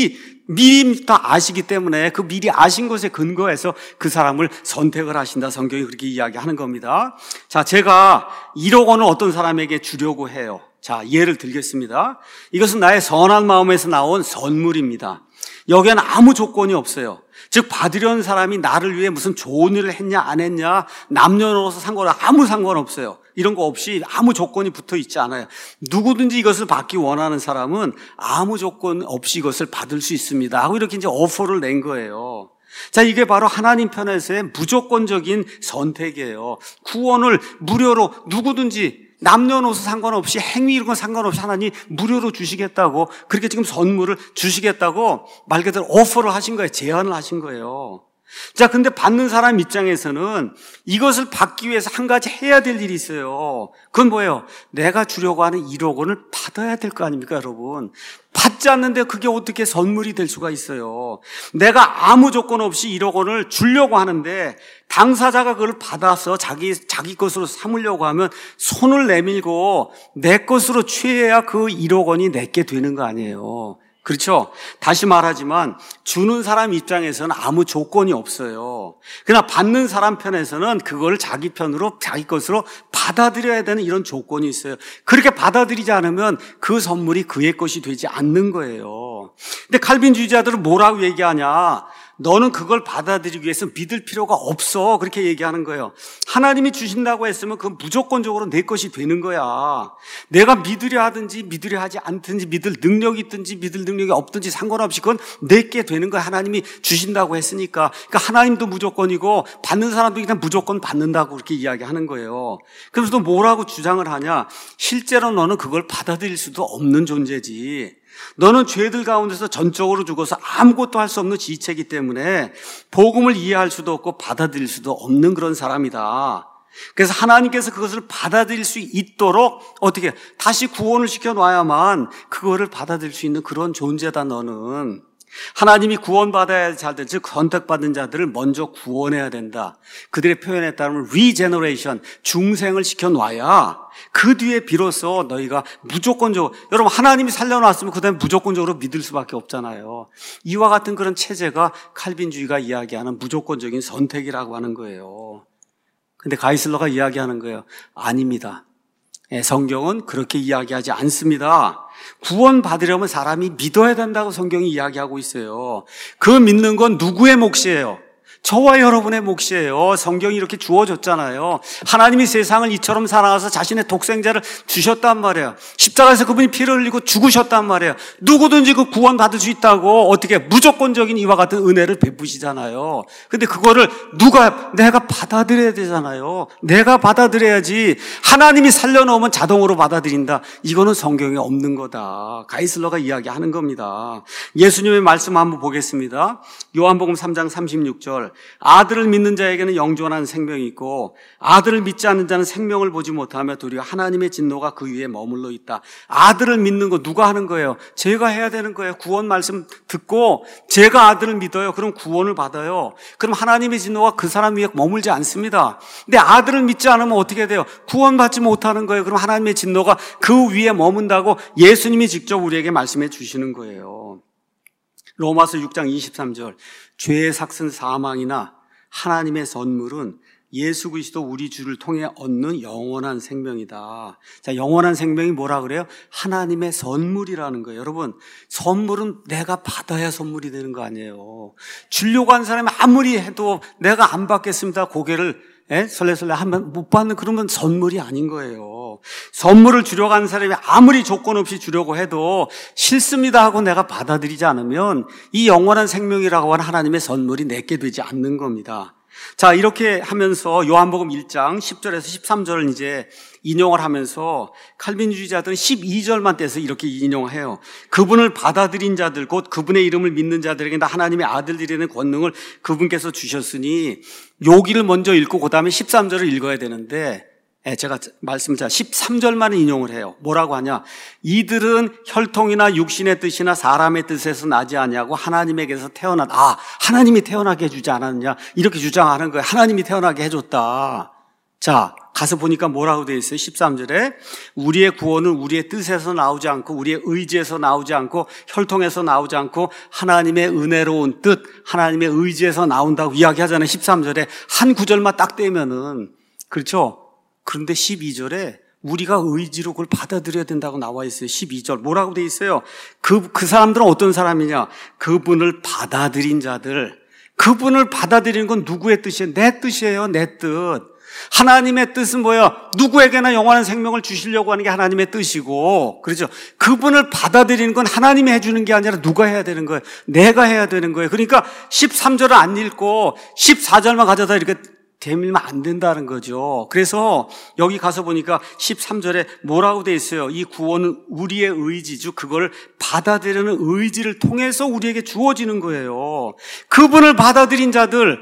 다 아시기 때문에 그 미리 아신 것에 근거해서 그 사람을 선택을 하신다. 성경이 그렇게 이야기하는 겁니다. 자, 제가 1억 원을 어떤 사람에게 주려고 해요. 자, 예를 들겠습니다. 이것은 나의 선한 마음에서 나온 선물입니다. 여기에는 아무 조건이 없어요. 즉 받으려는 사람이 나를 위해 무슨 좋은 일을 했냐 안 했냐, 남녀노소 아무 상관없어요. 이런 거 없이 아무 조건이 붙어 있지 않아요. 누구든지 이것을 받기 원하는 사람은 아무 조건 없이 이것을 받을 수 있습니다 하고 이렇게 이제 오퍼를 낸 거예요. 자, 이게 바로 하나님 편에서의 무조건적인 선택이에요. 구원을 무료로 누구든지 남녀노소 상관없이, 행위 이런 건 상관없이 하나님 무료로 주시겠다고, 그렇게 지금 선물을 주시겠다고 말 그대로 오퍼를 하신 거예요. 제안을 하신 거예요. 자, 근데 받는 사람 입장에서는 이것을 받기 위해서 한 가지 해야 될 일이 있어요. 그건 뭐예요? 내가 주려고 하는 1억 원을 받아야 될 거 아닙니까, 여러분? 받지 않는데 그게 어떻게 선물이 될 수가 있어요? 내가 아무 조건 없이 1억 원을 주려고 하는데 당사자가 그걸 받아서 자기 것으로 삼으려고 하면 손을 내밀고 내 것으로 취해야 그 1억 원이 내게 되는 거 아니에요. 그렇죠? 다시 말하지만 주는 사람 입장에서는 아무 조건이 없어요. 그러나 받는 사람 편에서는 그걸 자기 편으로 자기 것으로 받아들여야 되는 이런 조건이 있어요. 그렇게 받아들이지 않으면 그 선물이 그의 것이 되지 않는 거예요. 근데 칼빈주의자들은 뭐라고 얘기하냐? 너는 그걸 받아들이기 위해서 믿을 필요가 없어. 그렇게 얘기하는 거예요. 하나님이 주신다고 했으면 그건 무조건적으로 내 것이 되는 거야. 내가 믿으려 하든지 믿으려 하지 않든지 믿을 능력이 있든지 믿을 능력이 없든지 상관없이 그건 내게 되는 거야. 하나님이 주신다고 했으니까. 그러니까 하나님도 무조건이고 받는 사람도 그냥 무조건 받는다고 그렇게 이야기하는 거예요. 그래서 또 뭐라고 주장을 하냐? 실제로 너는 그걸 받아들일 수도 없는 존재지. 너는 죄들 가운데서 전적으로 죽어서 아무것도 할 수 없는 지체이기 때문에 복음을 이해할 수도 없고 받아들일 수도 없는 그런 사람이다. 그래서 하나님께서 그것을 받아들일 수 있도록 어떻게 다시 구원을 시켜놔야만 그거를 받아들일 수 있는 그런 존재다. 너는 하나님이 구원받아야 할 자들, 즉 선택받은 자들을 먼저 구원해야 된다. 그들의 표현에 따르면 리제너레이션, 중생을 시켜놔야 그 뒤에 비로소 너희가 무조건적으로, 여러분 하나님이 살려놨으면 그 다음에 무조건적으로 믿을 수밖에 없잖아요. 이와 같은 그런 체제가 칼빈주의가 이야기하는 무조건적인 선택이라고 하는 거예요. 근데 가이슬러가 이야기하는 거예요. 아닙니다. 성경은 그렇게 이야기하지 않습니다. 구원받으려면 사람이 믿어야 된다고 성경이 이야기하고 있어요. 그 믿는 건 누구의 몫이에요? 저와 여러분의 몫이에요. 성경이 이렇게 주어졌잖아요. 하나님이 세상을 이처럼 사랑하셔서 자신의 독생자를 주셨단 말이에요. 십자가에서 그분이 피를 흘리고 죽으셨단 말이에요. 누구든지 그 구원 받을 수 있다고 어떻게 무조건적인 이와 같은 은혜를 베푸시잖아요. 근데 그거를 내가 받아들여야 되잖아요. 내가 받아들여야지. 하나님이 살려놓으면 자동으로 받아들인다. 이거는 성경에 없는 거다. 가이슬러가 이야기하는 겁니다. 예수님의 말씀 한번 보겠습니다. 요한복음 3장 36절. 아들을 믿는 자에게는 영존한 생명이 있고 아들을 믿지 않는 자는 생명을 보지 못하며 도리어 하나님의 진노가 그 위에 머물러 있다. 아들을 믿는 거 누가 하는 거예요? 제가 해야 되는 거예요. 구원 말씀 듣고 제가 아들을 믿어요. 그럼 구원을 받아요. 그럼 하나님의 진노가 그 사람 위에 머물지 않습니다. 근데 아들을 믿지 않으면 어떻게 돼요? 구원받지 못하는 거예요. 그럼 하나님의 진노가 그 위에 머문다고 예수님이 직접 우리에게 말씀해 주시는 거예요. 로마서 6장 23절. 죄의 삭은 사망이나 하나님의 선물은 예수 그리스도 우리 주를 통해 얻는 영원한 생명이다. 자, 영원한 생명이 뭐라 그래요? 하나님의 선물이라는 거예요. 여러분, 선물은 내가 받아야 선물이 되는 거 아니에요. 주려고 한 사람이 아무리 해도 내가 안 받겠습니다. 고개를 설레설레 하면 못 받는, 그러면 선물이 아닌 거예요. 선물을 주려고 하는 사람이 아무리 조건 없이 주려고 해도 싫습니다 하고 내가 받아들이지 않으면 이 영원한 생명이라고 하는 하나님의 선물이 내게 되지 않는 겁니다. 자, 이렇게 하면서 요한복음 1장 10절에서 13절을 이제 인용을 하면서 칼빈주의자들은 12절만 떼서 이렇게 인용해요. 그분을 받아들인 자들, 곧 그분의 이름을 믿는 자들에게 하나님의 아들들이라는 권능을 그분께서 주셨으니, 여기를 먼저 읽고 그 다음에 13절을 읽어야 되는데 제가 말씀을 13절만 인용을 해요. 뭐라고 하냐? 이들은 혈통이나 육신의 뜻이나 사람의 뜻에서 나지 아니하고 하나님에게서 하나님이 태어나게 해주지 않았느냐? 이렇게 주장하는 거예요. 하나님이 태어나게 해줬다. 자, 가서 보니까 뭐라고 되어 있어요? 13절에 우리의 구원은 우리의 뜻에서 나오지 않고 우리의 의지에서 나오지 않고 혈통에서 나오지 않고 하나님의 은혜로운 뜻, 하나님의 의지에서 나온다고 이야기하잖아요. 13절에 한 구절만 딱 떼면은. 그렇죠? 그런데 12절에 우리가 의지로 그걸 받아들여야 된다고 나와 있어요. 12절 뭐라고 돼 있어요? 그 사람들은 어떤 사람이냐? 그분을 받아들인 자들. 그분을 받아들이는 건 누구의 뜻이에요? 내 뜻이에요. 내 뜻. 하나님의 뜻은 뭐예요? 누구에게나 영원한 생명을 주시려고 하는 게 하나님의 뜻이고, 그렇죠? 그분을 받아들이는 건 하나님이 해주는 게 아니라 누가 해야 되는 거예요? 내가 해야 되는 거예요. 그러니까 13절을 안 읽고 14절만 가져다 이렇게 되밀면 안 된다는 거죠. 그래서 여기 가서 보니까 13절에 뭐라고 돼 있어요? 이 구원은 우리의 의지죠. 그걸 받아들이는 의지를 통해서 우리에게 주어지는 거예요. 그분을 받아들인 자들,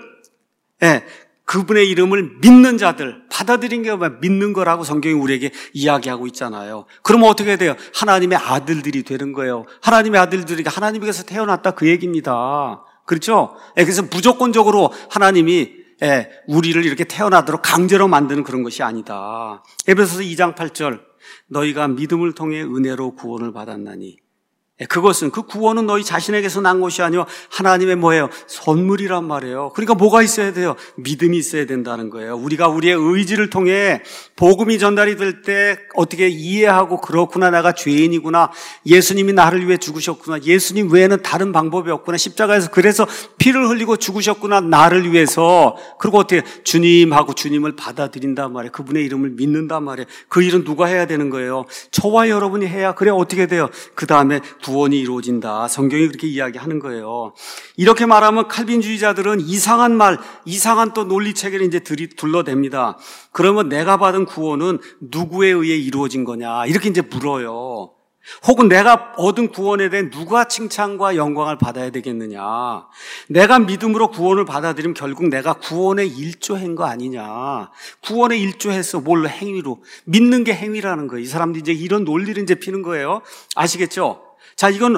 그분의 이름을 믿는 자들, 받아들인 게 믿는 거라고 성경이 우리에게 이야기하고 있잖아요. 그러면 어떻게 돼요? 하나님의 아들들이 되는 거예요. 하나님의 아들들이 하나님에게서 태어났다 그 얘기입니다. 그렇죠? 그래서 무조건적으로 하나님이 우리를 이렇게 태어나도록 강제로 만드는 그런 것이 아니다. 에베소서 2장 8절 너희가 믿음을 통해 은혜로 구원을 받았나니 그것은 그 구원은 너희 자신에게서 난 것이 아니요 하나님의 뭐예요? 선물이란 말이에요. 그러니까 뭐가 있어야 돼요? 믿음이 있어야 된다는 거예요. 우리가 우리의 의지를 통해 복음이 전달이 될 때 어떻게 이해하고 그렇구나 내가 죄인이구나 예수님이 나를 위해 죽으셨구나 예수님 외에는 다른 방법이 없구나 십자가에서 그래서 피를 흘리고 죽으셨구나 나를 위해서 그리고 어떻게 주님하고 주님을 받아들인단 말이에요. 그분의 이름을 믿는단 말이에요. 그 일은 누가 해야 되는 거예요? 저와 여러분이 해야 그래 어떻게 돼요? 그 다음에 구원이 이루어진다. 성경이 그렇게 이야기하는 거예요. 이렇게 말하면 칼빈주의자들은 이상한 말, 이상한 또 논리체계를 이제 둘러댑니다. 그러면 내가 받은 구원은 누구에 의해 이루어진 거냐? 이렇게 이제 물어요. 혹은 내가 얻은 구원에 대해 누가 칭찬과 영광을 받아야 되겠느냐? 내가 믿음으로 구원을 받아들이면 결국 내가 구원에 일조한 거 아니냐? 구원에 일조했어. 뭘로? 행위로. 믿는 게 행위라는 거예요. 이 사람들이 이제 이런 논리를 이제 피는 거예요. 아시겠죠? 자, 이건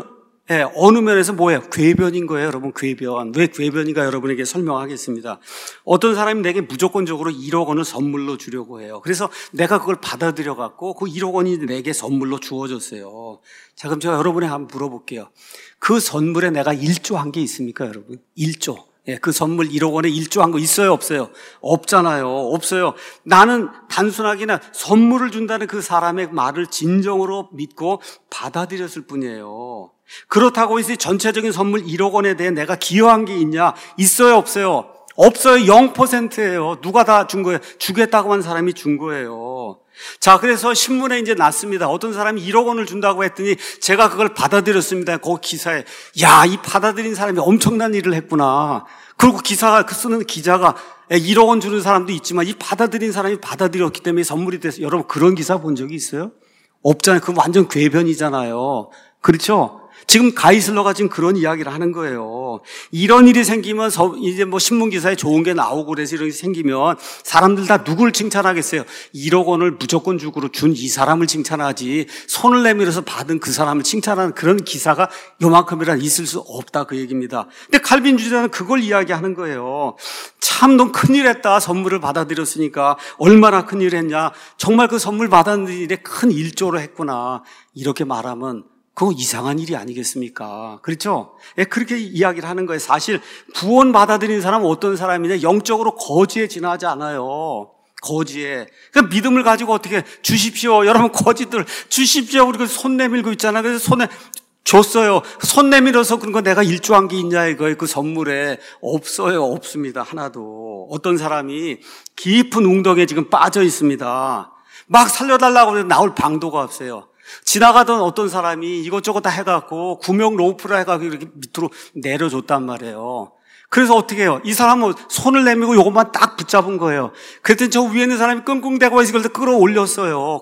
어느 면에서 뭐예요? 궤변인 거예요, 여러분. 궤변. 왜 궤변인가 여러분에게 설명하겠습니다. 어떤 사람이 내게 무조건적으로 1억 원을 선물로 주려고 해요. 그래서 내가 그걸 받아들여 갖고 그 1억 원이 내게 선물로 주어졌어요. 자, 그럼 제가 여러분에게 한번 물어볼게요. 그 선물에 내가 일조한 게 있습니까, 여러분? 일조. 그 선물 1억 원에 일조한 거 있어요, 없어요? 없잖아요. 없어요. 나는 단순하게 선물을 준다는 그 사람의 말을 진정으로 믿고 받아들였을 뿐이에요. 그렇다고 해서 전체적인 선물 1억 원에 대해 내가 기여한 게 있냐? 있어요, 없어요? 없어요. 0%예요. 누가 다 준 거예요? 주겠다고 한 사람이 준 거예요. 자, 그래서 신문에 이제 났습니다. 어떤 사람이 1억 원을 준다고 했더니 제가 그걸 받아들였습니다. 그 기사에. 야, 이 받아들인 사람이 엄청난 일을 했구나. 그리고 기사가, 쓰는 기자가 1억 원 주는 사람도 있지만 이 받아들인 사람이 받아들였기 때문에 선물이 돼서 여러분 그런 기사 본 적이 있어요? 없잖아요. 그건 완전 궤변이잖아요. 그렇죠? 지금 가이슬러가 지금 그런 이야기를 하는 거예요. 이런 일이 생기면 이제 뭐 신문기사에 좋은 게 나오고 그래서 이런 게 생기면 사람들 다 누굴 칭찬하겠어요? 1억 원을 무조건 주고 준 이 사람을 칭찬하지 손을 내밀어서 받은 그 사람을 칭찬하는 그런 기사가 요만큼이라 있을 수 없다 그 얘기입니다. 근데 칼빈주의자는 그걸 이야기하는 거예요. 참 넌 큰일 했다. 선물을 받아들였으니까 얼마나 큰일 했냐. 정말 그 선물 받았는 일에 큰 일조를 했구나. 이렇게 말하면 그거 이상한 일이 아니겠습니까? 그렇죠? 그렇게 이야기를 하는 거예요. 사실 구원 받아들인 사람은 어떤 사람이냐? 영적으로 거지에 지나지 않아요. 거지에. 그러니까 믿음을 가지고 어떻게 주십시오. 여러분 거지들 주십시오. 우리 손 내밀고 있잖아요. 그래서 손에 줬어요. 손 내밀어서 그런 거 내가 일조한 게 있냐 이거예요. 그 선물에 없어요. 없습니다. 하나도. 어떤 사람이 깊은 웅덩이에 지금 빠져 있습니다. 막 살려달라고 해도 나올 방도가 없어요. 지나가던 어떤 사람이 이것저것 다 해갖고 구명 로프를 해갖고 이렇게 밑으로 내려줬단 말이에요. 그래서 어떻게 해요? 이 사람은 손을 내밀고 이것만 딱 붙잡은 거예요. 그랬더니 저 위에 있는 사람이 끙끙대고 이걸 끌어올렸어요.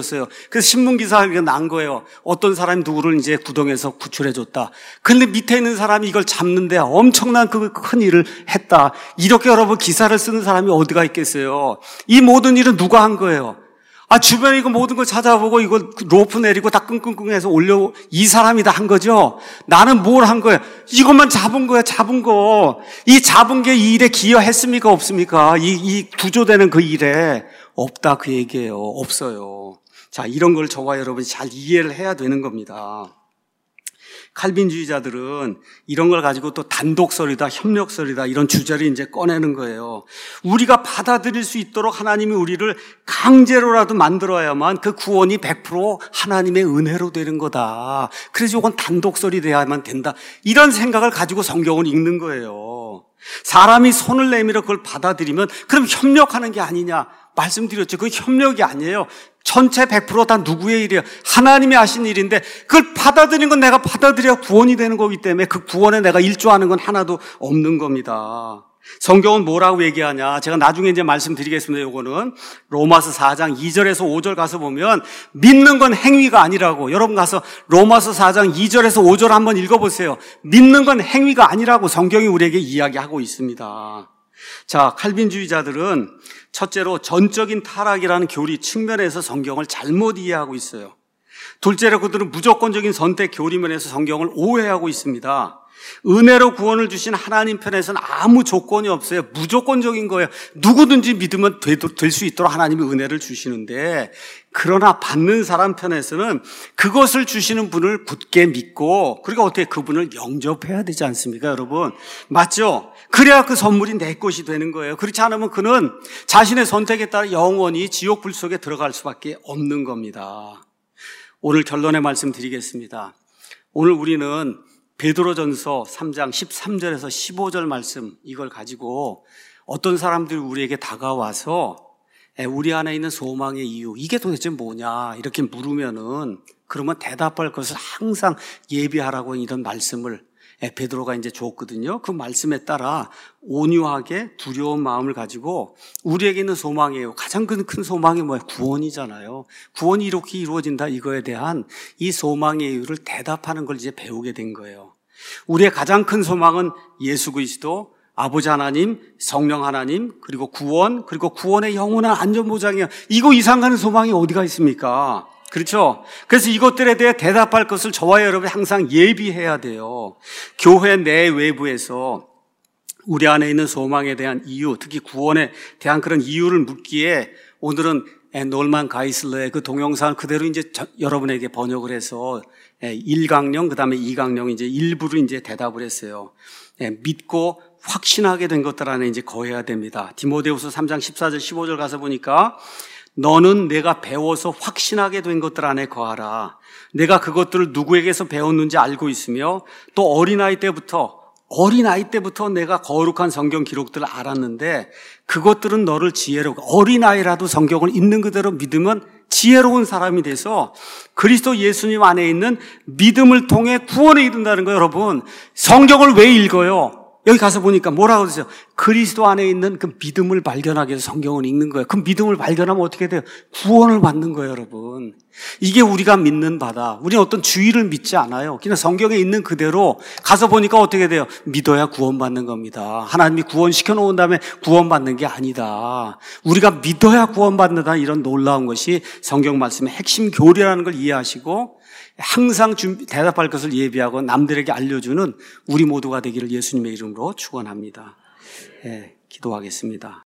그래서 신문기사가 난 거예요. 어떤 사람이 누구를 이제 구덩이에서 구출해줬다. 근데 밑에 있는 사람이 이걸 잡는데 엄청난 그 큰 일을 했다. 이렇게 여러분 기사를 쓰는 사람이 어디가 있겠어요? 이 모든 일은 누가 한 거예요? 주변에 이거 모든 걸 찾아보고 이거 로프 내리고 다 끙끙끙해서 올려 이 사람이 다 한 거죠. 나는 뭘 한 거예요? 이것만 잡은 거야, 잡은 거. 이 잡은 게 이 일에 기여했습니까, 없습니까? 이 구조되는 그 일에 없다 그 얘기예요. 없어요. 자, 이런 걸 저와 여러분이 잘 이해를 해야 되는 겁니다. 칼빈주의자들은 이런 걸 가지고 또 단독설이다, 협력설이다 이런 주제를 이제 꺼내는 거예요. 우리가 받아들일 수 있도록 하나님이 우리를 강제로라도 만들어야만 그 구원이 100% 하나님의 은혜로 되는 거다. 그래서 이건 단독설이 돼야만 된다. 이런 생각을 가지고 성경을 읽는 거예요. 사람이 손을 내밀어 그걸 받아들이면 그럼 협력하는 게 아니냐. 말씀드렸죠. 그게 협력이 아니에요. 전체 100% 다 누구의 일이에요? 하나님이 하신 일인데 그걸 받아들이는 건 내가 받아들여야 구원이 되는 거기 때문에 그 구원에 내가 일조하는 건 하나도 없는 겁니다. 성경은 뭐라고 얘기하냐? 제가 나중에 이제 말씀드리겠습니다. 요거는 로마서 4장 2절에서 5절 가서 보면 믿는 건 행위가 아니라고. 여러분 가서 로마서 4장 2절에서 5절 한번 읽어보세요. 믿는 건 행위가 아니라고 성경이 우리에게 이야기하고 있습니다. 자, 칼빈주의자들은 첫째로 전적인 타락이라는 교리 측면에서 성경을 잘못 이해하고 있어요. 둘째로 그들은 무조건적인 선택 교리면에서 성경을 오해하고 있습니다. 은혜로 구원을 주신 하나님 편에서는 아무 조건이 없어요. 무조건적인 거예요. 누구든지 믿으면 될 수 있도록 하나님이 은혜를 주시는데, 그러나 받는 사람 편에서는 그것을 주시는 분을 굳게 믿고, 그리고 어떻게 그분을 영접해야 되지 않습니까, 여러분? 맞죠? 그래야 그 선물이 내 것이 되는 거예요. 그렇지 않으면 그는 자신의 선택에 따라 영원히 지옥 불 속에 들어갈 수밖에 없는 겁니다. 오늘 결론의 말씀 드리겠습니다. 오늘 우리는 베드로전서 3장 13절에서 15절 말씀, 이걸 가지고 어떤 사람들이 우리에게 다가와서 우리 안에 있는 소망의 이유, 이게 도대체 뭐냐 이렇게 물으면은, 그러면 대답할 것을 항상 예비하라고 이런 말씀을 베드로가 이제 줬거든요. 그 말씀에 따라 온유하게 두려운 마음을 가지고 우리에게 있는 소망이에요. 가장 큰 소망이 뭐예요? 구원이잖아요. 구원이 이렇게 이루어진다, 이거에 대한 이 소망의 이유를 대답하는 걸 이제 배우게 된 거예요. 우리의 가장 큰 소망은 예수 그리스도, 아버지 하나님, 성령 하나님, 그리고 구원, 그리고 구원의 영원한 안전보장이에요. 이거 이상 가는 소망이 어디가 있습니까? 그렇죠? 그래서 이것들에 대해 대답할 것을 저와 여러분이 항상 예비해야 돼요. 교회 내 외부에서 우리 안에 있는 소망에 대한 이유, 특히 구원에 대한 그런 이유를 묻기에 오늘은 놀만 가이슬러의 그 동영상을 그대로 이제 여러분에게 번역을 해서 1강령, 그 다음에 2강령 이제 일부를 이제 대답을 했어요. 믿고 확신하게 된 것들 안에 이제 거해야 됩니다. 디모데후서 3장 14절 15절 가서 보니까, 너는 내가 배워서 확신하게 된 것들 안에 거하라. 내가 그것들을 누구에게서 배웠는지 알고 있으며, 또 어린아이 때부터 내가 거룩한 성경 기록들을 알았는데, 그것들은 너를 어린아이라도 성경을 있는 그대로 믿으면 지혜로운 사람이 돼서 그리스도 예수님 안에 있는 믿음을 통해 구원에 이른다는 거예요. 여러분, 성경을 왜 읽어요? 여기 가서 보니까 뭐라고 그러세요? 그리스도 안에 있는 그 믿음을 발견하기 위해서 성경을 읽는 거예요. 그 믿음을 발견하면 어떻게 돼요? 구원을 받는 거예요, 여러분. 이게 우리가 믿는 바다. 우리는 어떤 주의를 믿지 않아요. 그냥 성경에 있는 그대로 가서 보니까 어떻게 돼요? 믿어야 구원받는 겁니다. 하나님이 구원시켜 놓은 다음에 구원받는 게 아니다. 우리가 믿어야 구원받는다, 이런 놀라운 것이 성경 말씀의 핵심 교리라는 걸 이해하시고, 항상 대답할 것을 예비하고 남들에게 알려주는 우리 모두가 되기를 예수님의 이름으로 축원합니다. 기도하겠습니다.